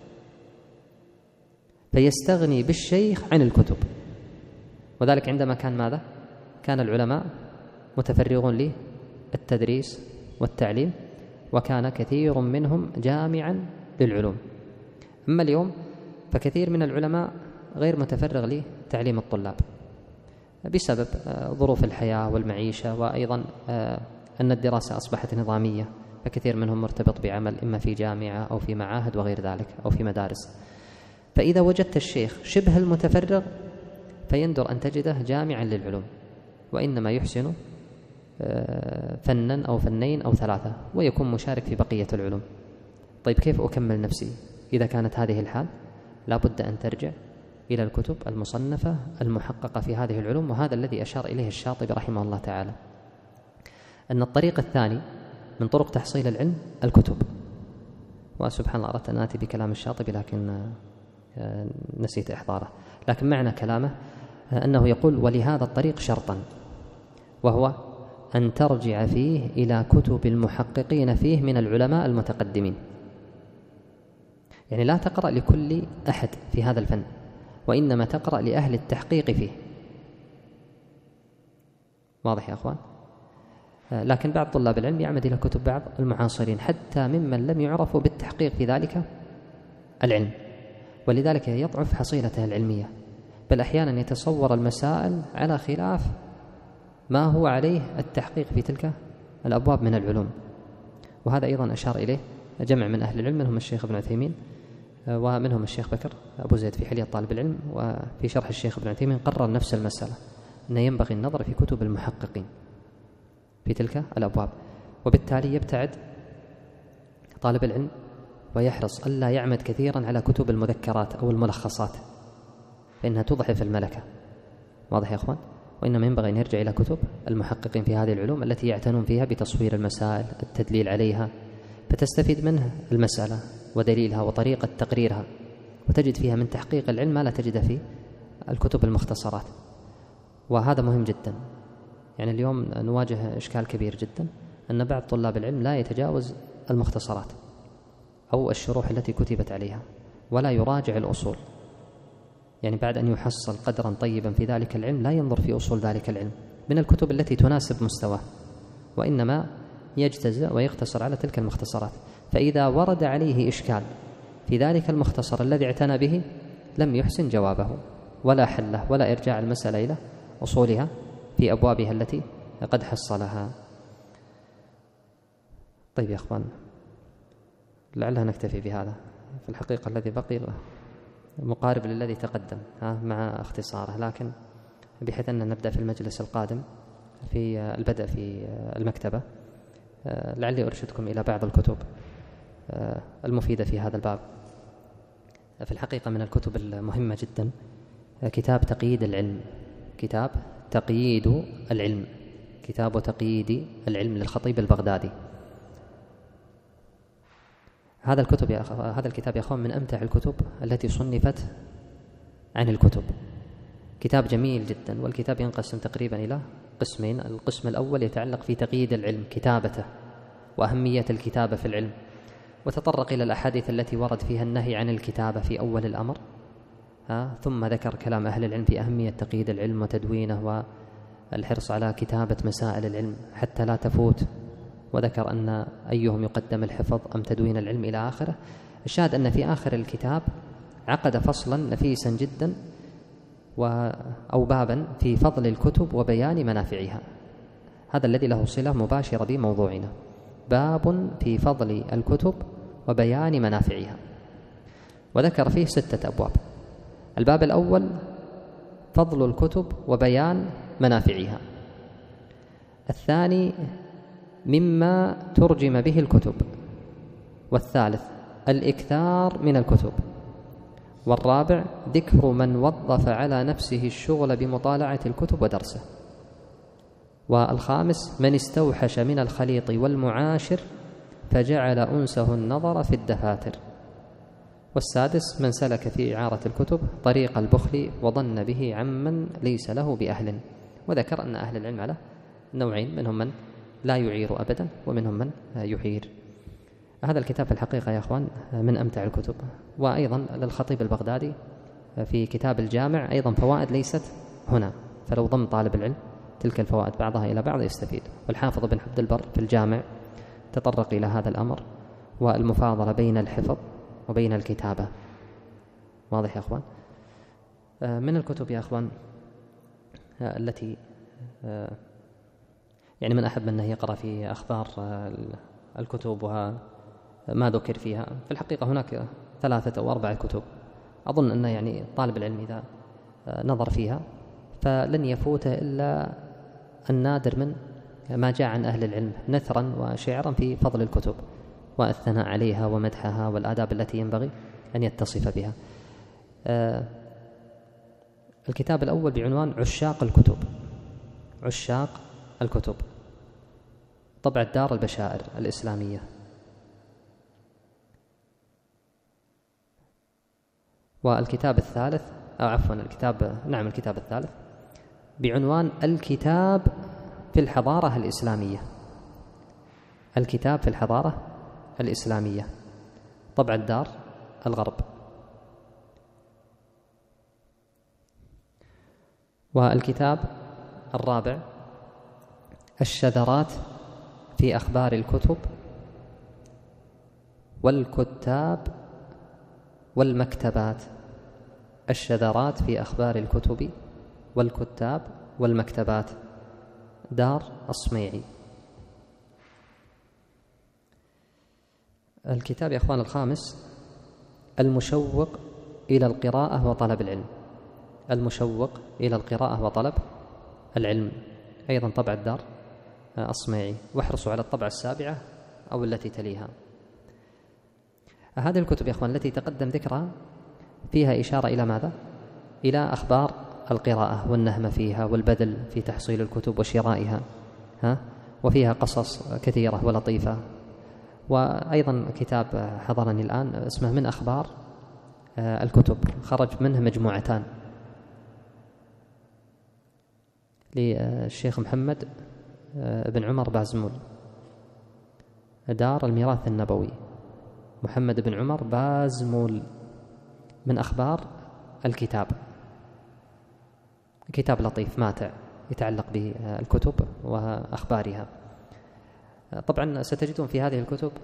فيستغني بالشيخ عن الكتب. وذلك عندما كان ماذا؟ كان العلماء متفرغون للتدريس والتعليم، وكان كثير منهم جامعا للعلوم. أما اليوم فكثير من العلماء غير متفرغ لتعليم الطلاب بسبب ظروف الحياة والمعيشة، وأيضا أن الدراسة أصبحت نظامية، فكثير منهم مرتبط بعمل إما في جامعة أو في معاهد وغير ذلك أو في مدارس. فإذا وجدت الشيخ شبه المتفرغ فيندر أن تجده جامعا للعلوم، وإنما يحسن فنا أو فنين أو ثلاثة ويكون مشارك في بقية العلوم. طيب كيف أكمل نفسي إذا كانت هذه الحال؟ لا بد أن ترجع إلى الكتب المصنفة المحققة في هذه العلوم، وهذا الذي أشار إليه الشاطبي رحمه الله تعالى، أن الطريق الثاني من طرق تحصيل العلم الكتب. وسبحان الله أردت أن آتي بكلام الشاطبي لكن نسيت إحضاره، لكن معنى كلامه أنه يقول: ولهذا الطريق شرطا، وهو أن ترجع فيه إلى كتب المحققين فيه من العلماء المتقدمين. يعني لا تقرأ لكل أحد في هذا الفن، وإنما تقرأ لأهل التحقيق فيه. واضح يا أخوان؟ لكن بعض طلاب العلم يعمد إلى كتب بعض المعاصرين حتى ممن لم يعرفوا بالتحقيق في ذلك العلم، ولذلك يضعف حصيلته العلمية، بل أحيانا يتصور المسائل على خلاف ما هو عليه التحقيق في تلك الأبواب من العلوم. وهذا أيضا أشار إليه جمع من أهل العلم، منهم الشيخ ابن عثيمين ومنهم الشيخ بكر أبو زيد في حلية طالب العلم، وفي شرح الشيخ ابن عثيمين قرر نفس المسألة، أنه ينبغي النظر في كتب المحققين في تلك الأبواب. وبالتالي يبتعد طالب العلم ويحرص ألا يعمد كثيرا على كتب المذكرات أو الملخصات، فإنها تضعف الملكة. واضح يا أخوان؟ وإنما ينبغي أن يرجع إلى كتب المحققين في هذه العلوم التي يعتنون فيها بتصوير المسائل، التدليل عليها، فتستفيد منها المسألة ودليلها وطريقة تقريرها، وتجد فيها من تحقيق العلم ما لا تجد في الكتب المختصرات. وهذا مهم جدا. يعني اليوم نواجه إشكال كبير جدا أن بعض طلاب العلم لا يتجاوز المختصرات أو الشروح التي كتبت عليها ولا يراجع الأصول. يعني بعد أن يحصل قدرا طيبا في ذلك العلم لا ينظر في أصول ذلك العلم من الكتب التي تناسب مستواه، وإنما يجتزئ ويقتصر على تلك المختصرات. فإذا ورد عليه إشكال في ذلك المختصر الذي اعتنى به لم يحسن جوابه ولا حله ولا إرجاع المسألة إلى أصولها في أبوابها التي قد حصلها. طيب يا أخوان، لعلها نكتفي بهذا. في الحقيقة الذي بقي مقارب للذي تقدم مع اختصاره، لكن بحيث أن نبدأ في المجلس القادم في البدء في المكتبة، لعلي أرشدكم إلى بعض الكتب المفيدة في هذا الباب. في الحقيقة من الكتب المهمة جدا كتاب تقييد العلم، كتاب تقييد العلم كتاب تقييد العلم للخطيب البغدادي. هذا الكتب يا أخ... هذا الكتاب يا أخوان من أمتع الكتب التي صنفت عن الكتب. كتاب جميل جدا، والكتاب ينقسم تقريبا إلى قسمين. القسم الأول يتعلق في تقييد العلم، كتابته وأهمية الكتابة في العلم، وتطرق إلى الأحاديث التي ورد فيها النهي عن الكتابة في أول الأمر، ها ثم ذكر كلام أهل العلم في أهمية تقييد العلم وتدوينه والحرص على كتابة مسائل العلم حتى لا تفوت، وذكر أن أيهم يقدم الحفظ أم تدوين العلم إلى آخره. الشاهد أن في آخر الكتاب عقد فصلا نفيسا جدا و أو بابا في فضل الكتب وبيان منافعها. هذا الذي له صلة مباشرة بموضوعنا، باب في فضل الكتب وبيان منافعها، وذكر فيه ستة أبواب. الباب الأول فضل الكتب وبيان منافعها. الثاني مما ترجم به الكتب. والثالث الإكثار من الكتب. والرابع ذكر من وظف على نفسه الشغل بمطالعة الكتب ودرسه. والخامس من استوحش من الخليط والمعاشر فجعل أنسه النظر في الدفاتر. والسادس من سلك في إعارة الكتب طريق البخل وظن به عمن ليس له بأهل. وذكر أن أهل العلم على نوعين، منهم من لا يعير أبدا ومنهم من يعير. هذا الكتاب في الحقيقة يا أخوان من أمتع الكتب. وأيضا للخطيب البغدادي في كتاب الجامع أيضا فوائد ليست هنا، فلو ضم طالب العلم تلك الفوائد بعضها إلى بعض يستفيد. والحافظ بن عبد البر في الجامع تطرق إلى هذا الأمر والمفاضلة بين الحفظ وبين الكتابة. واضح يا أخوان؟ من الكتب يا أخوان التي يعني من أحب أنه يقرأ في أخبار الكتب وما ذكر فيها، في الحقيقة هناك ثلاثة أو أربعة كتب أظن أن يعني طالب العلم إذا نظر فيها فلن يفوت إلا النادر من ما جاء عن أهل العلم نثرا وشعرا في فضل الكتب والثناء عليها ومدحها والآداب التي ينبغي أن يتصف بها. الكتاب الأول بعنوان عشاق الكتب، عشاق الكتب، طبع دار البشائر الإسلامية. والكتاب الثالث أو عفوا الكتاب نعم الكتاب الثالث بعنوان الكتاب في الحضارة الإسلامية، الكتاب في الحضارة الإسلامية، طبع الدار الغرب. والكتاب الرابع الشذرات في أخبار الكتب والكتاب والمكتبات، الشذرات في أخبار الكتب والكتاب والمكتبات، دار الصميعي. الكتاب يا أخوان الخامس المشوق إلى القراءة وطلب العلم، المشوق إلى القراءة وطلب العلم، أيضا طبع الدار الصميعي. واحرصوا على الطبعة السابعة أو التي تليها. هذه الكتب يا أخوان التي تقدم ذكرها فيها إشارة إلى ماذا؟ إلى أخبار القراءة والنهم فيها والبذل في تحصيل الكتب وشرائها، ها؟ وفيها قصص كثيرة ولطيفة. وأيضا كتاب حضرني الآن اسمه من أخبار الكتب، خرج منه مجموعتان للشيخ محمد بن عمر بازمول، دار الميراث النبوي، محمد بن عمر بازمول، من أخبار الكتاب. كتاب لطيف ماتع يتعلق بالكتب وأخبارها. طبعا ستجدون في هذه الكتب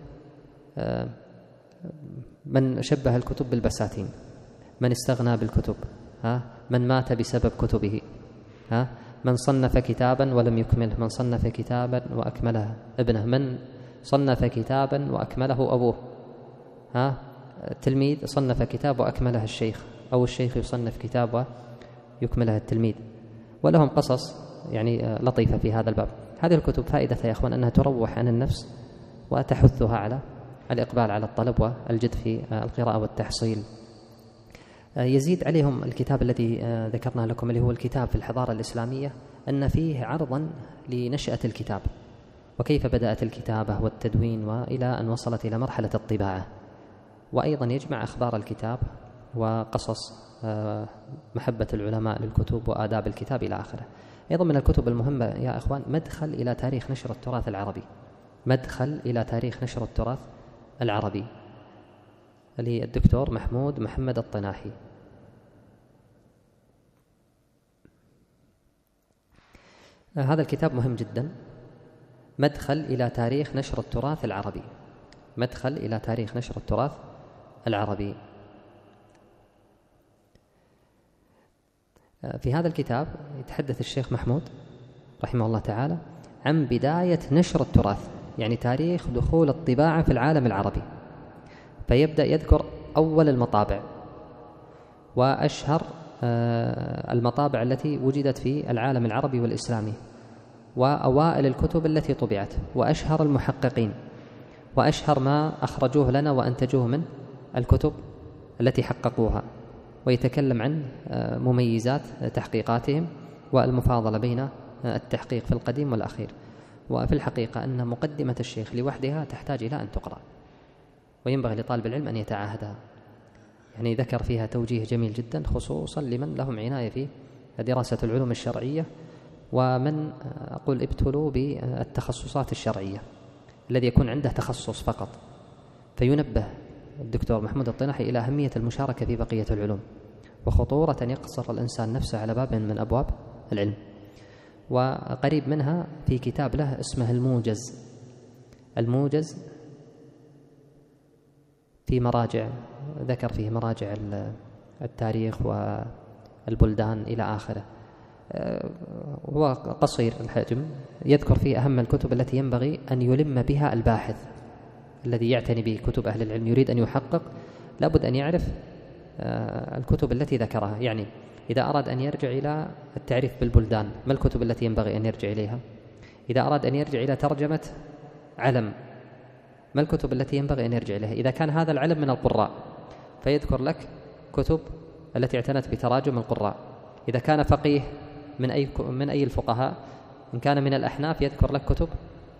من شبه الكتب بالبساتين، من استغنى بالكتب، ها؟ من مات بسبب كتبه، ها؟ من صنف كتابا ولم يكمله، من صنف كتابا وأكمله ابنه، من صنف كتابا وأكمله أبوه، ها التلميذ صنف كتاب وأكمله الشيخ، أو الشيخ يصنف كتاب ويكمله التلميذ. ولهم قصص يعني لطيفة في هذا الباب. هذه الكتب فائدتها يا أخوان أنها تروح عن النفس وتحثها على الإقبال على الطلب والجد في القراءة والتحصيل. يزيد عليهم الكتاب الذي ذكرنا لكم اللي هو الكتاب في الحضارة الإسلامية، أن فيه عرضا لنشأة الكتاب وكيف بدأت الكتابة والتدوين وإلى أن وصلت إلى مرحلة الطباعة. وأيضا يجمع أخبار الكتاب وقصص محبة العلماء للكتب وآداب الكتاب إلى آخره. أيضا من الكتب المهمة يا أخوان مدخل إلى تاريخ نشر التراث العربي، مدخل إلى تاريخ نشر التراث العربي للدكتور محمود محمد الطناحي. هذا الكتاب مهم جدا، مدخل إلى تاريخ نشر التراث العربي، مدخل إلى تاريخ نشر التراث العربي. في هذا الكتاب يتحدث الشيخ محمود رحمه الله تعالى عن بداية نشر التراث، يعني تاريخ دخول الطباعة في العالم العربي، فيبدأ يذكر أول المطابع وأشهر المطابع التي وجدت في العالم العربي والإسلامي، وأوائل الكتب التي طبعت، وأشهر المحققين، وأشهر ما أخرجوه لنا وأنتجوه من الكتب التي حققوها، ويتكلم عن مميزات تحقيقاتهم والمفاضلة بين التحقيق في القديم والأخير. وفي الحقيقة أن مقدمة الشيخ لوحدها تحتاج إلى أن تقرأ، وينبغي لطالب العلم أن يتعاهدها، يعني ذكر فيها توجيه جميل جدا خصوصا لمن لهم عناية في دراسة العلوم الشرعية، ومن أقول ابتلوا بالتخصصات الشرعية الذي يكون عنده تخصص فقط. فينبه الدكتور محمود الطناحي إلى أهمية المشاركة في بقية العلوم وخطورة أن يقصر الإنسان نفسه على باب من أبواب العلم. وقريب منها في كتاب له اسمه الموجز، الموجز في مراجع، ذكر فيه مراجع التاريخ والبلدان إلى آخره. هو قصير الحجم، يذكر فيه أهم الكتب التي ينبغي أن يلم بها الباحث الذي يعتني بكتب أهل العلم، يريد أن يحقق لابد أن يعرف الكتب التي ذكرها. يعني إذا أراد أن يرجع إلى التعريف بالبلدان، ما الكتب التي ينبغي أن يرجع إليها؟ إذا أراد أن يرجع إلى ترجمة علم، ما الكتب التي ينبغي أن يرجع إليها؟ إذا كان هذا العلم من القراء فيذكر لك كتب التي اعتنت بتراجم القراء. إذا كان فقيه من أي من أي الفقهاء، إن كان من الأحناف يذكر لك كتب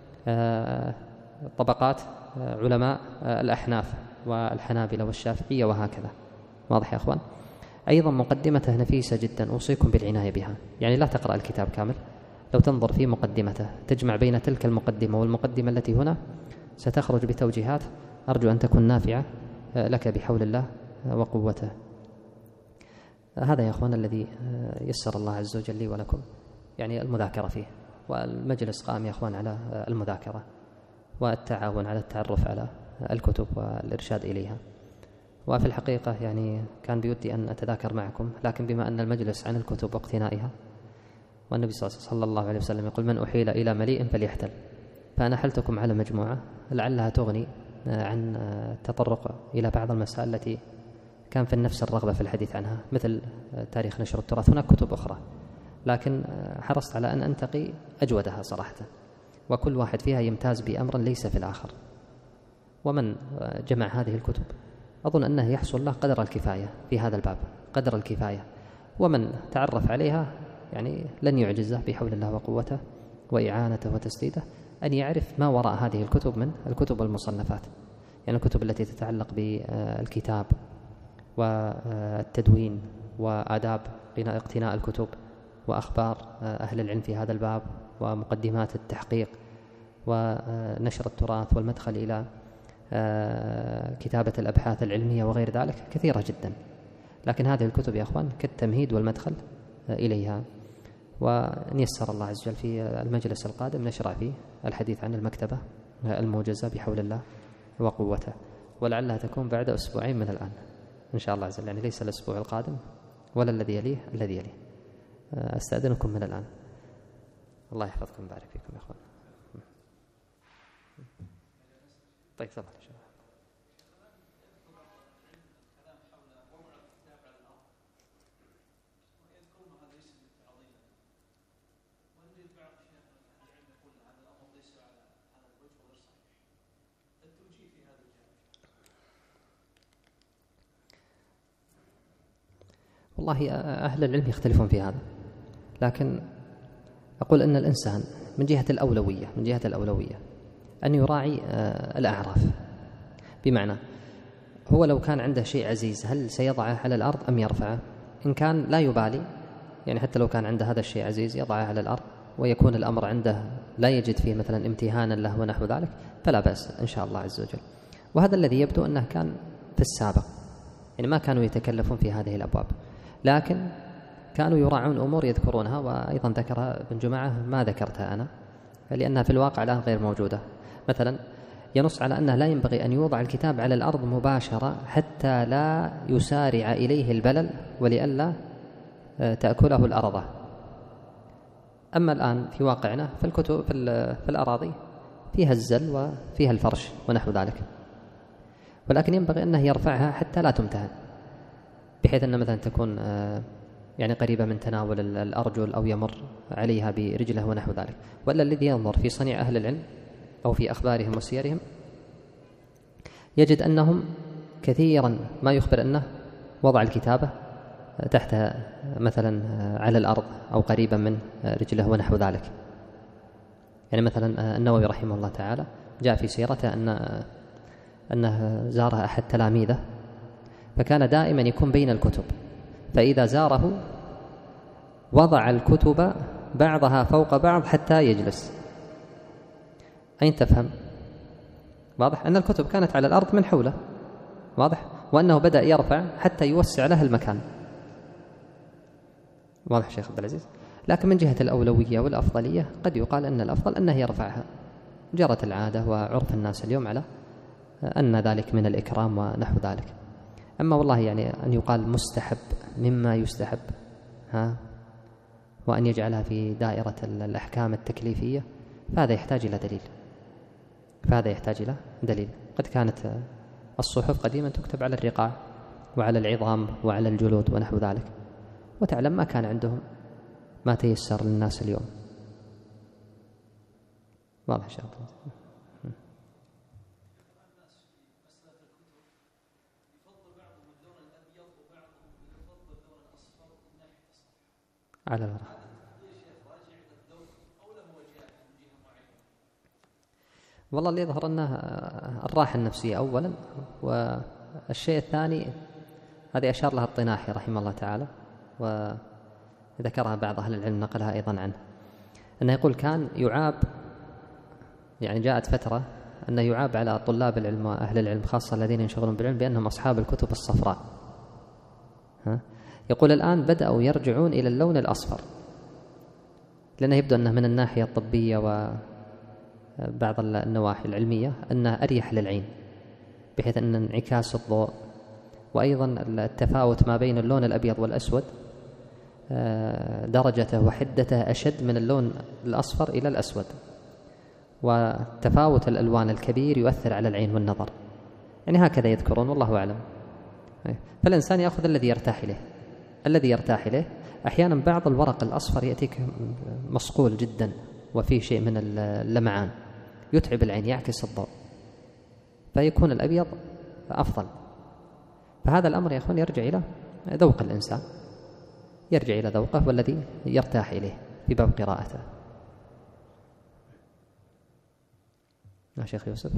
طبقات علماء الأحناف والحنابلة والشافعية وهكذا. واضح يا أخوان؟ أيضا مقدمته نفيسة جدا، أوصيكم بالعناية بها، يعني لا تقرأ الكتاب كامل، لو تنظر في مقدمته تجمع بين تلك المقدمة والمقدمة التي هنا ستخرج بتوجيهات أرجو أن تكون نافعة لك بحول الله وقوته. هذا يا أخوان الذي يسر الله عز وجل لي ولكم يعني المذاكرة فيه، والمجلس قام يا أخوان على المذاكرة والتعاون على التعرف على الكتب والإرشاد إليها. وفي الحقيقة يعني كان بودي أن أتذاكر معكم، لكن بما أن المجلس عن الكتب واقتنائها، والنبي صلى الله عليه وسلم يقول من أحيل إلى مليء فليحتل، فأنا حلتكم على مجموعة لعلها تغني عن التطرق إلى بعض المسائل التي كان في النفس الرغبة في الحديث عنها، مثل تاريخ نشر التراث. هناك كتب أخرى لكن حرصت على أن أنتقي أجودها صراحة، وكل واحد فيها يمتاز بأمر ليس في الآخر. ومن جمع هذه الكتب أظن أنه يحصل له قدر الكفاية في هذا الباب، قدر الكفاية، ومن تعرف عليها يعني لن يعجزه بحول الله وقوته وإعانته وتسديده أن يعرف ما وراء هذه الكتب من الكتب والمصنفات، يعني الكتب التي تتعلق بالكتاب والتدوين وآداب اقتناء الكتب وأخبار أهل العلم في هذا الباب ومقدمات التحقيق ونشر التراث والمدخل إلى كتابة الأبحاث العلمية وغير ذلك كثيرة جدا. لكن هذه الكتب يا أخوان كالتمهيد والمدخل إليها. وإن يسر الله عز وجل في المجلس القادم نشرع فيه الحديث عن المكتبة الموجزة بحول الله وقوته، ولعلها تكون بعد أسبوعين من الآن إن شاء الله عز وجل، يعني ليس الأسبوع القادم ولا الذي يليه الذي يليه. أستأذنكم من الآن. الله يحفظكم ويبارك فيكم يا أخوان. طيب تفضل يا شباب. والله أهل العلم يختلفون في هذا، لكن أقول أن الإنسان من جهة الأولوية من جهة الأولوية أن يراعي الأعراف، بمعنى هو لو كان عنده شيء عزيز هل سيضعه على الأرض أم يرفعه؟ إن كان لا يبالي، يعني حتى لو كان عنده هذا الشيء عزيز يضعه على الأرض ويكون الأمر عنده لا يجد فيه مثلا امتهانا له ونحو ذلك، فلا بأس إن شاء الله عز وجل. وهذا الذي يبدو أنه كان في السابق، يعني ما كانوا يتكلفون في هذه الأبواب، لكن كانوا يراعون أمور يذكرونها، وأيضا ذكرها ابن جماعة ما ذكرتها أنا لأنها في الواقع الآن غير موجودة. مثلا ينص على أنه لا ينبغي أن يوضع الكتاب على الأرض مباشرة حتى لا يسارع إليه البلل ولئلا تأكله الأرضة. أما الآن في واقعنا فالكتب في الأراضي فيها الزل وفيها الفرش ونحو ذلك، ولكن ينبغي أنه يرفعها حتى لا تمتهن، بحيث أن مثلا تكون يعني قريبة من تناول الأرجل أو يمر عليها برجله ونحو ذلك. وإلا الذي ينظر في صنيع أهل العلم أو في أخبارهم وسيرهم يجد أنهم كثيرا ما يخبر أنه وضع الكتابة تحت مثلا على الأرض أو قريبا من رجله ونحو ذلك. يعني مثلا النووي رحمه الله تعالى جاء في سيرته أن أنه زار أحد تلاميذه فكان دائما يكون بين الكتب، فإذا زاره وضع الكتب بعضها فوق بعض حتى يجلس. أين تفهم؟ واضح أن الكتب كانت على الأرض من حوله، واضح، وأنه بدأ يرفع حتى يوسع له المكان. واضح شيخ عبد العزيز؟ لكن من جهة الأولوية والأفضلية قد يقال أن الأفضل أنه يرفعها، جرت العادة وعرف الناس اليوم على أن ذلك من الإكرام ونحو ذلك. أما والله يعني أن يقال مستحب مما يستحب ها وأن يجعلها في دائرة الأحكام التكليفية فهذا يحتاج إلى دليل، فهذا يحتاج إلى دليل. قد كانت الصحف قديما تكتب على الرقاع وعلى العظام وعلى الجلود ونحو ذلك، وتعلم ما كان عندهم ما تيسر للناس اليوم. واضح إن شاء الله. على الورق. والله اللي يظهر أنه الراحة النفسية أولا، والشيء الثاني هذه أشار لها الطناحي رحمه الله تعالى وذكرها بعض أهل العلم نقلها أيضا عنه، أنه يقول كان يعاب، يعني جاءت فترة أنه يعاب على طلاب العلم وأهل العلم خاصة الذين ينشغلون بالعلم بأنهم أصحاب الكتب الصفراء. ها؟ يقول الآن بدأوا يرجعون إلى اللون الأصفر، لأنه يبدو أنه من الناحية الطبية وبعض النواحي العلمية أنه أريح للعين، بحيث أن انعكاس الضوء وأيضا التفاوت ما بين اللون الأبيض والأسود درجته وحدته أشد من اللون الأصفر إلى الأسود، وتفاوت الألوان الكبير يؤثر على العين والنظر. يعني هكذا يذكرون والله أعلم. فالإنسان يأخذ الذي يرتاح إليه الذي يرتاح إليه أحيانا بعض الورق الأصفر يأتيك مصقول جدا وفيه شيء من اللمعان يتعب العين، يعكس الضوء، فيكون الأبيض أفضل. فهذا الأمر يا أخوان يرجع إلى ذوق الإنسان، يرجع إلى ذوقه والذي يرتاح إليه في باب قراءته. يا شيخ يوسف.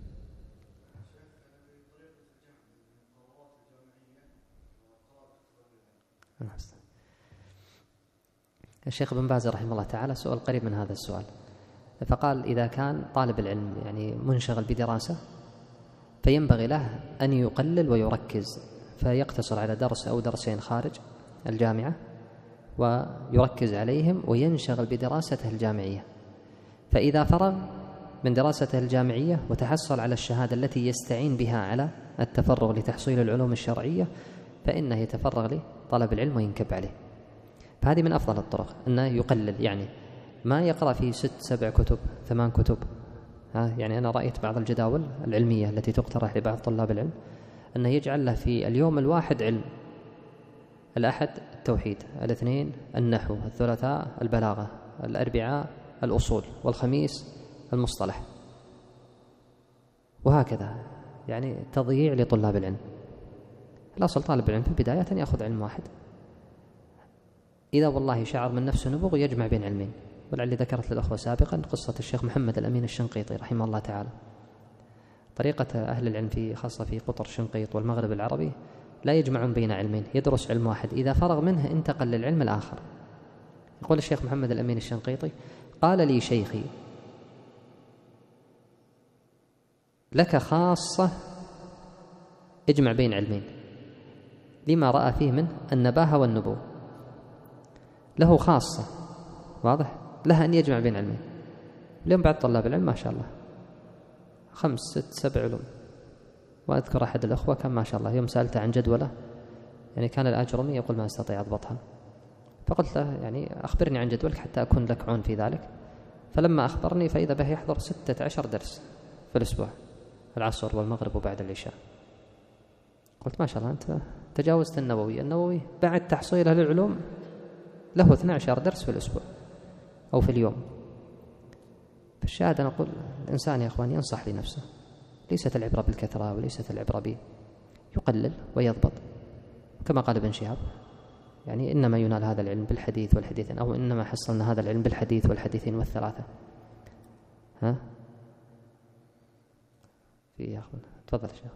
الشيخ ابن باز رحمه الله تعالى سؤال قريب من هذا السؤال، فقال إذا كان طالب العلم يعني منشغل بدراسة فينبغي له أن يقلل ويركز، فيقتصر على درس أو درسين خارج الجامعة ويركز عليهم وينشغل بدراسته الجامعية، فإذا فرغ من دراسته الجامعية وتحصل على الشهادة التي يستعين بها على التفرغ لتحصيل العلوم الشرعية فإنه يتفرغ لطلب العلم وينكب عليه. فهذه من أفضل الطرق أنه يقلل، يعني ما يقرأ في ست سبع كتب ثمان كتب. ها يعني أنا رأيت بعض الجداول العلمية التي تقترح لبعض طلاب العلم أنه يجعل له في اليوم الواحد علم: الأحد التوحيد، الاثنين النحو، الثلاثاء البلاغة، الأربعاء الأصول، والخميس المصطلح، وهكذا. يعني تضييع لطلاب العلم. الأصل طالب العلم في البداية أن يأخذ علم واحد، إذا والله شعر من نفسه نبوغ يجمع بين علمين. ولعلي ذكرت للأخوة سابقا قصة الشيخ محمد الأمين الشنقيطي رحمه الله تعالى. طريقة أهل العلم في خاصة في قطر شنقيط والمغرب العربي لا يجمعون بين علمين، يدرس علم واحد، إذا فرغ منه انتقل للعلم الآخر. يقول الشيخ محمد الأمين الشنقيطي: قال لي شيخي: لك خاصة اجمع بين علمين، لما رأى فيه منه النباهة والنبوة. له خاصة واضح لها أن يجمع بين علمين. اليوم بعد طلاب العلم ما شاء الله خمس ست سبع علوم. وأذكر أحد الأخوة كان ما شاء الله يوم سألته عن جدولة، يعني كان الآجرمي يقول ما أستطيع أضبطها، فقلت له يعني أخبرني عن جدولك حتى أكون لك عون في ذلك. فلما أخبرني فإذا به يحضر ستة عشر درس في الأسبوع، العصر والمغرب وبعد العشاء. قلت ما شاء الله أنت تجاوزت النووي. النووي بعد تحصيله للعلوم له اثني عشر درس في الأسبوع أو في اليوم. فالشاهد أنا أقول الإنسان يا أخواني ينصح لنفسه، ليست العبرة بالكثرة وليست العبرة بي يقلل ويضبط. كما قال ابن شهاب يعني إنما ينال هذا العلم بالحديث والحديثين، أو إنما حصلنا هذا العلم بالحديث والحديثين والثلاثة. ها في يا أخوان تفضل شيخ.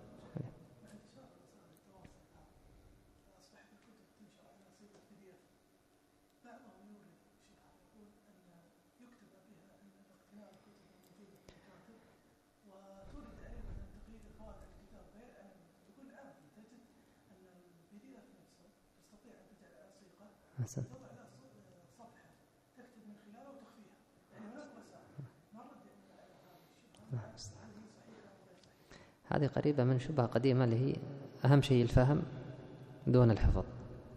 حسن. هذه قريبة من شبهة قديمة اللي هي أهم شيء الفهم دون الحفظ.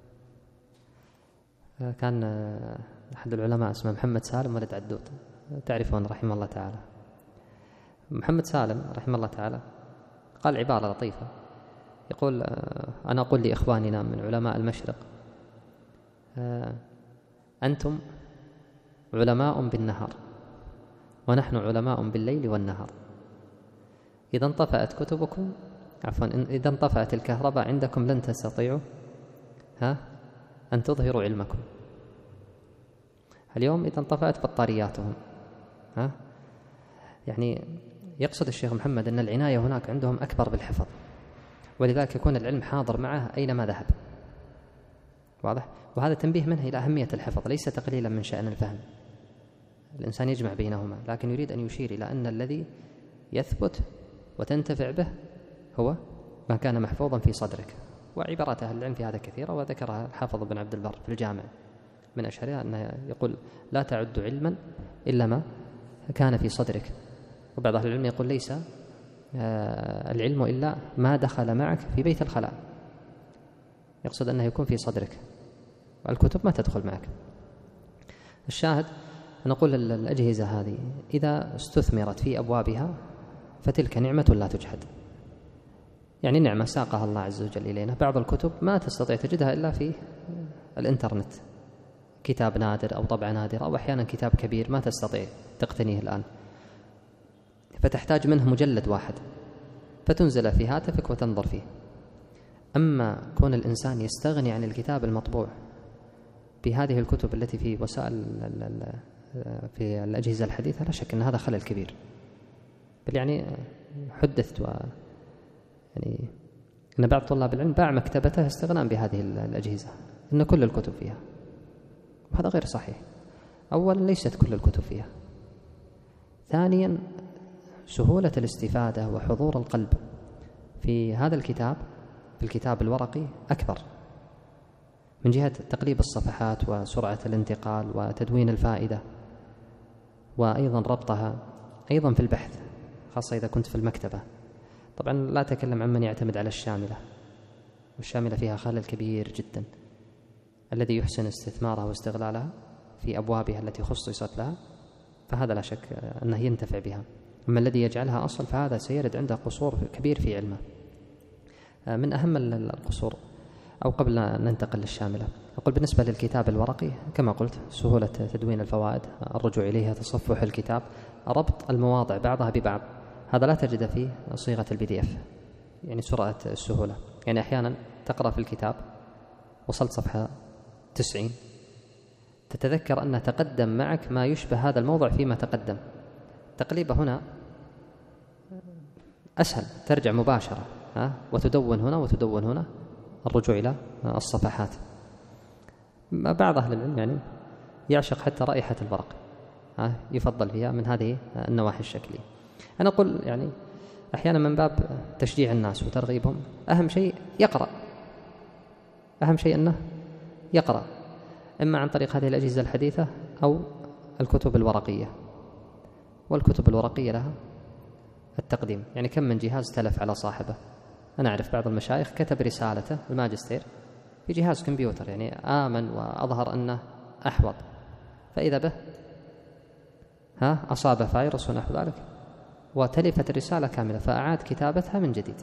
كان أحد العلماء اسمه محمد سالم ولد عدود، تعرفون رحمه الله تعالى. محمد سالم رحمه الله تعالى قال عبارة لطيفة، يقول: أنا أقول لإخواننا من علماء المشرق: أنتم علماء بالنهار ونحن علماء بالليل والنهار. إذا انطفأت كتبكم عفوا إذا انطفأت الكهرباء عندكم لن تستطيعوا ها أن تظهروا علمكم. اليوم إذا انطفأت بطارياتهم ها يعني يقصد الشيخ محمد أن العناية هناك عندهم أكبر بالحفظ، ولذلك يكون العلم حاضر معه أينما ذهب. واضح؟ وهذا تنبيه منه إلى أهمية الحفظ، ليس تقليلا من شأن الفهم. الإنسان يجمع بينهما، لكن يريد أن يشير إلى أن الذي يثبت وتنتفع به هو ما كان محفوظا في صدرك. وعبارات أهل العلم في هذا كثيرة، وذكرها الحافظ بن عبد البر في الجامع من أشهرها أنه يقول: لا تعد علما إلا ما كان في صدرك. وبعض أهل العلم يقول: ليس العلم إلا ما دخل معك في بيت الخلاء، يقصد أنه يكون في صدرك، والكتب ما تدخل معك. الشاهد نقول الأجهزة هذه إذا استثمرت في أبوابها فتلك نعمة لا تجحد، يعني نعمة ساقها الله عز وجل إلينا. بعض الكتب ما تستطيع تجدها إلا في الإنترنت، كتاب نادر أو طبعة نادرة أو أحيانا كتاب كبير ما تستطيع تقتنيه الآن، فتحتاج منه مجلد واحد فتنزل في هاتفك وتنظر فيه. أما كون الإنسان يستغني عن الكتاب المطبوع بهذه الكتب التي في وسائل في الأجهزة الحديثة، لا شك أن هذا خلل كبير. بل يعني حدثت و يعني أن بعض طلاب العلم باع مكتبته استغناء بهذه الأجهزة، أن كل الكتب فيها، وهذا غير صحيح. أولا ليست كل الكتب فيها، ثانيا سهولة الاستفادة وحضور القلب في هذا الكتاب في الكتاب الورقي أكبر من جهة تقليب الصفحات وسرعة الانتقال وتدوين الفائدة، وأيضا ربطها أيضا في البحث، خاصة إذا كنت في المكتبة. طبعا لا أتكلم عن من يعتمد على الشاملة، والشاملة فيها خلل كبير جدا. الذي يحسن استثمارها واستغلالها في أبوابها التي خصصت لها فهذا لا شك أنه ينتفع بها. أما الذي يجعلها أصل فهذا سيرد عنده قصور كبير في علمه. من أهم القصور، أو قبل أن ننتقل للشاملة، أقول بالنسبة للكتاب الورقي كما قلت سهولة تدوين الفوائد، الرجوع إليها، تصفح الكتاب، ربط المواضع بعضها ببعض، هذا لا تجد في صيغة البي دي اف، يعني سرعة السهولة. يعني أحيانا تقرأ في الكتاب وصلت صفحة تسعين تتذكر أن تقدم معك ما يشبه هذا الموضع فيما تقدم، تقليبه هنا أسهل، ترجع مباشرة ها وتدون هنا وتدون هنا، الرجوع إلى الصفحات. بعض أهل العلم يعني يعشق حتى رائحة الورق، ها يفضل فيها من هذه النواحي الشكلية. أنا أقول يعني أحيانا من باب تشجيع الناس وترغيبهم، أهم شيء يقرأ، أهم شيء أنه يقرأ، إما عن طريق هذه الأجهزة الحديثة أو الكتب الورقية. والكتب الورقية لها التقديم، يعني كم من جهاز تلف على صاحبه. أنا أعرف بعض المشايخ كتب رسالته الماجستير في جهاز كمبيوتر، يعني آمن وأظهر أنه أحوط، فإذا به ها أصاب فيروس ونحو ذلك وتلفت الرسالة كاملة، فأعاد كتابتها من جديد.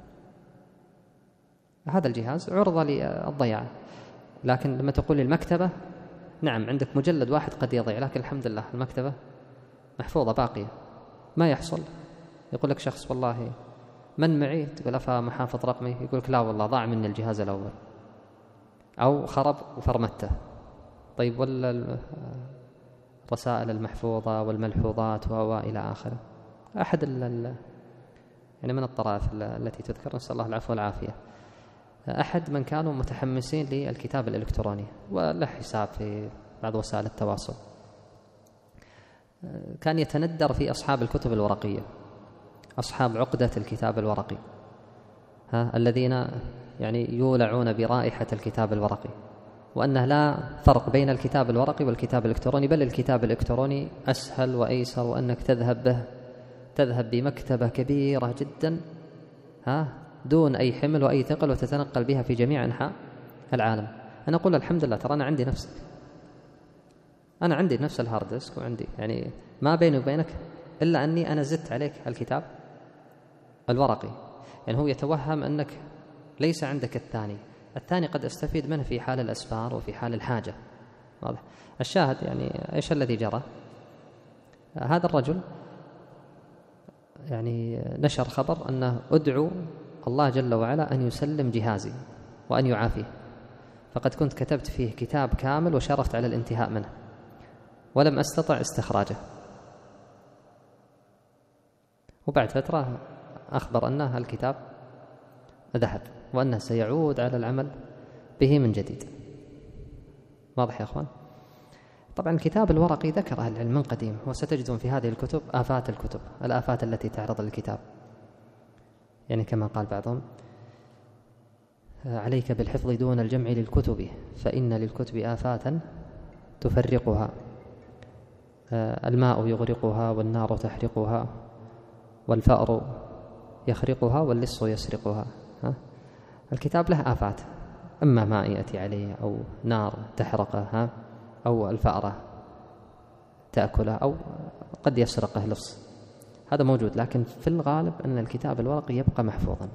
هذا الجهاز عرضة للضياع. لكن لما تقول المكتبة، نعم عندك مجلد واحد قد يضيع، لكن الحمد لله المكتبة محفوظة باقية. ما يحصل يقول لك شخص والله من معي، تقول أفا محافظ رقمي، يقول لك لا والله ضاع مني الجهاز الأول أو خرب وفرمته. طيب ولا الرسائل المحفوظة والملحوظات وإلى آخره. أحد يعني من الطرائف التي تذكر، نسأل الله العفو والعافية، أحد من كانوا متحمسين للكتاب الإلكتروني وله حساب في بعض وسائل التواصل، كان يتندر في أصحاب الكتب الورقية، أصحاب عقدة الكتاب الورقي، ها الذين يعني يولعون برائحة الكتاب الورقي، وأنه لا فرق بين الكتاب الورقي والكتاب الإلكتروني، بل الكتاب الإلكتروني أسهل وأيسر، وأنك تذهب به تذهب بمكتبة كبيرة جدا ها دون أي حمل وأي ثقل، وتتنقل بها في جميع أنحاء العالم. أنا أقول الحمد لله، ترى أنا عندي نفسك، أنا عندي نفس الهارد ديسك، وعندي يعني ما بيني وبينك إلا أني أنا زدت عليك الكتاب الورقي. يعني هو يتوهم أنك ليس عندك الثاني، الثاني قد أستفيد منه في حال الأسفار وفي حال الحاجة. واضح الشاهد. يعني إيش الذي جرى؟ هذا الرجل يعني نشر خبر أنه أدعو الله جل وعلا أن يسلم جهازي وأن يعافيه، فقد كنت كتبت فيه كتاب كامل وشرفت على الانتهاء منه ولم أستطع استخراجه. وبعد فترة أخبر أنه الكتاب ذهب وأنه سيعود على العمل به من جديد. واضح يا أخوان؟ طبعا الكتاب الورقي ذكر أهل العلم من قديم، وستجدون في هذه الكتب آفات الكتب، الآفات التي تعرض للكتاب. يعني كما قال بعضهم: عليك بالحفظ دون الجمع للكتب، فإن للكتب آفاتا تفرقها، الماء يغرقها والنار تحرقها والفأر يخرقها واللص يسرقها. ها؟ الكتاب له آفات، إما ماء يأتي عليه، أو نار تحرقه، ها؟ أو الفأرة تأكله، أو قد يسرقه لص. هذا موجود، لكن في الغالب أن الكتاب الورقي يبقى محفوظا.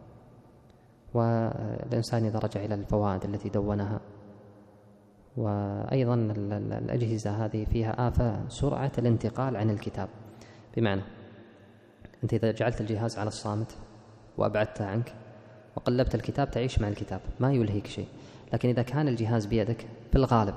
والإنسان إذا رجع إلى الفوائد التي دونها، وأيضا الأجهزة هذه فيها آفة سرعة الانتقال عن الكتاب، بمعنى أنت إذا جعلت الجهاز على الصامت وأبعدته عنك وقلبت الكتاب تعيش مع الكتاب، ما يلهيك شيء. لكن إذا كان الجهاز بيدك في الغالب،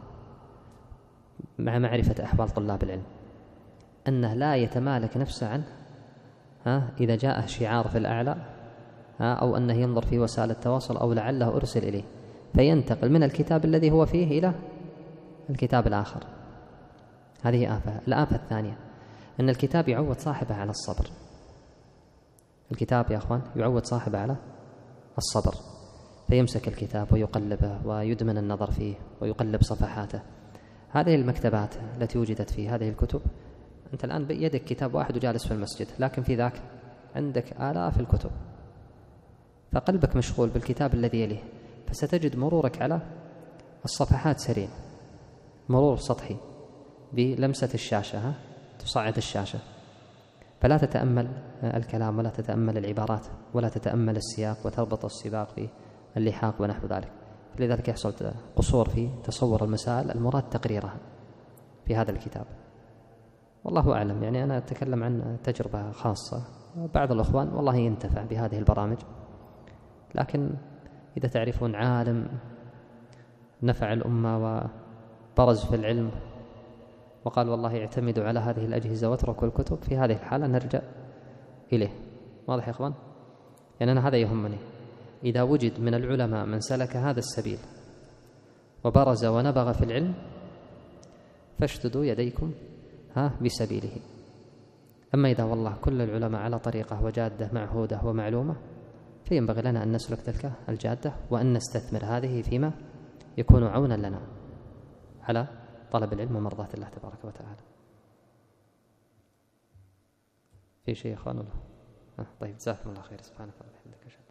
مع معرفة أحوال طلاب العلم، أنه لا يتمالك نفسه عنه، ها إذا جاءه شعار في الأعلى، ها أو أنه ينظر في وسائل التواصل، أو لعله أرسل إليه، فينتقل من الكتاب الذي هو فيه إلى الكتاب الآخر. هذه آفة. الآفة الثانية أن الكتاب يعود صاحبه على الصبر. الكتاب يا أخوان يعود صاحبه على الصبر، فيمسك الكتاب ويقلبه ويدمن النظر فيه ويقلب صفحاته. هذه المكتبات التي وجدت في هذه الكتب، أنت الآن بيدك كتاب واحد وجالس في المسجد، لكن في ذاك عندك آلاف الكتب، فقلبك مشغول بالكتاب الذي يليه، فستجد مرورك على الصفحات سريع. مرور سطحي بلمسة الشاشة، ها تصعد الشاشة، فلا تتأمل الكلام ولا تتأمل العبارات ولا تتأمل السياق وتربط السباق باللحاق ونحو ذلك. لذلك يحصل قصور في تصور المسائل المراد تقريرها في هذا الكتاب. والله أعلم، يعني أنا أتكلم عن تجربة خاصة. بعض الأخوان والله ينتفع بهذه البرامج، لكن إذا تعرفون عالم نفع الأمة وبرز في العلم وقال والله اعتمدوا على هذه الأجهزة واتركوا الكتب، في هذه الحالة نرجع إليه. واضح يا إخوان؟ يعني أنا هذا يهمني، إذا وجد من العلماء من سلك هذا السبيل وبرز ونبغ في العلم فاشددوا يديكم ها بسبيله. أما إذا والله كل العلماء على طريقة وجادة معهودة ومعلومة، فينبغي لنا أن نسلك تلك الجادة وأن نستثمر هذه فيما يكون عونا لنا على طلب العلم ومرضاة الله تبارك وتعالى. في شيء يا إخوان ولا؟ طيب، جزاكم الله خير. سبحانك اللهم وبحمدك.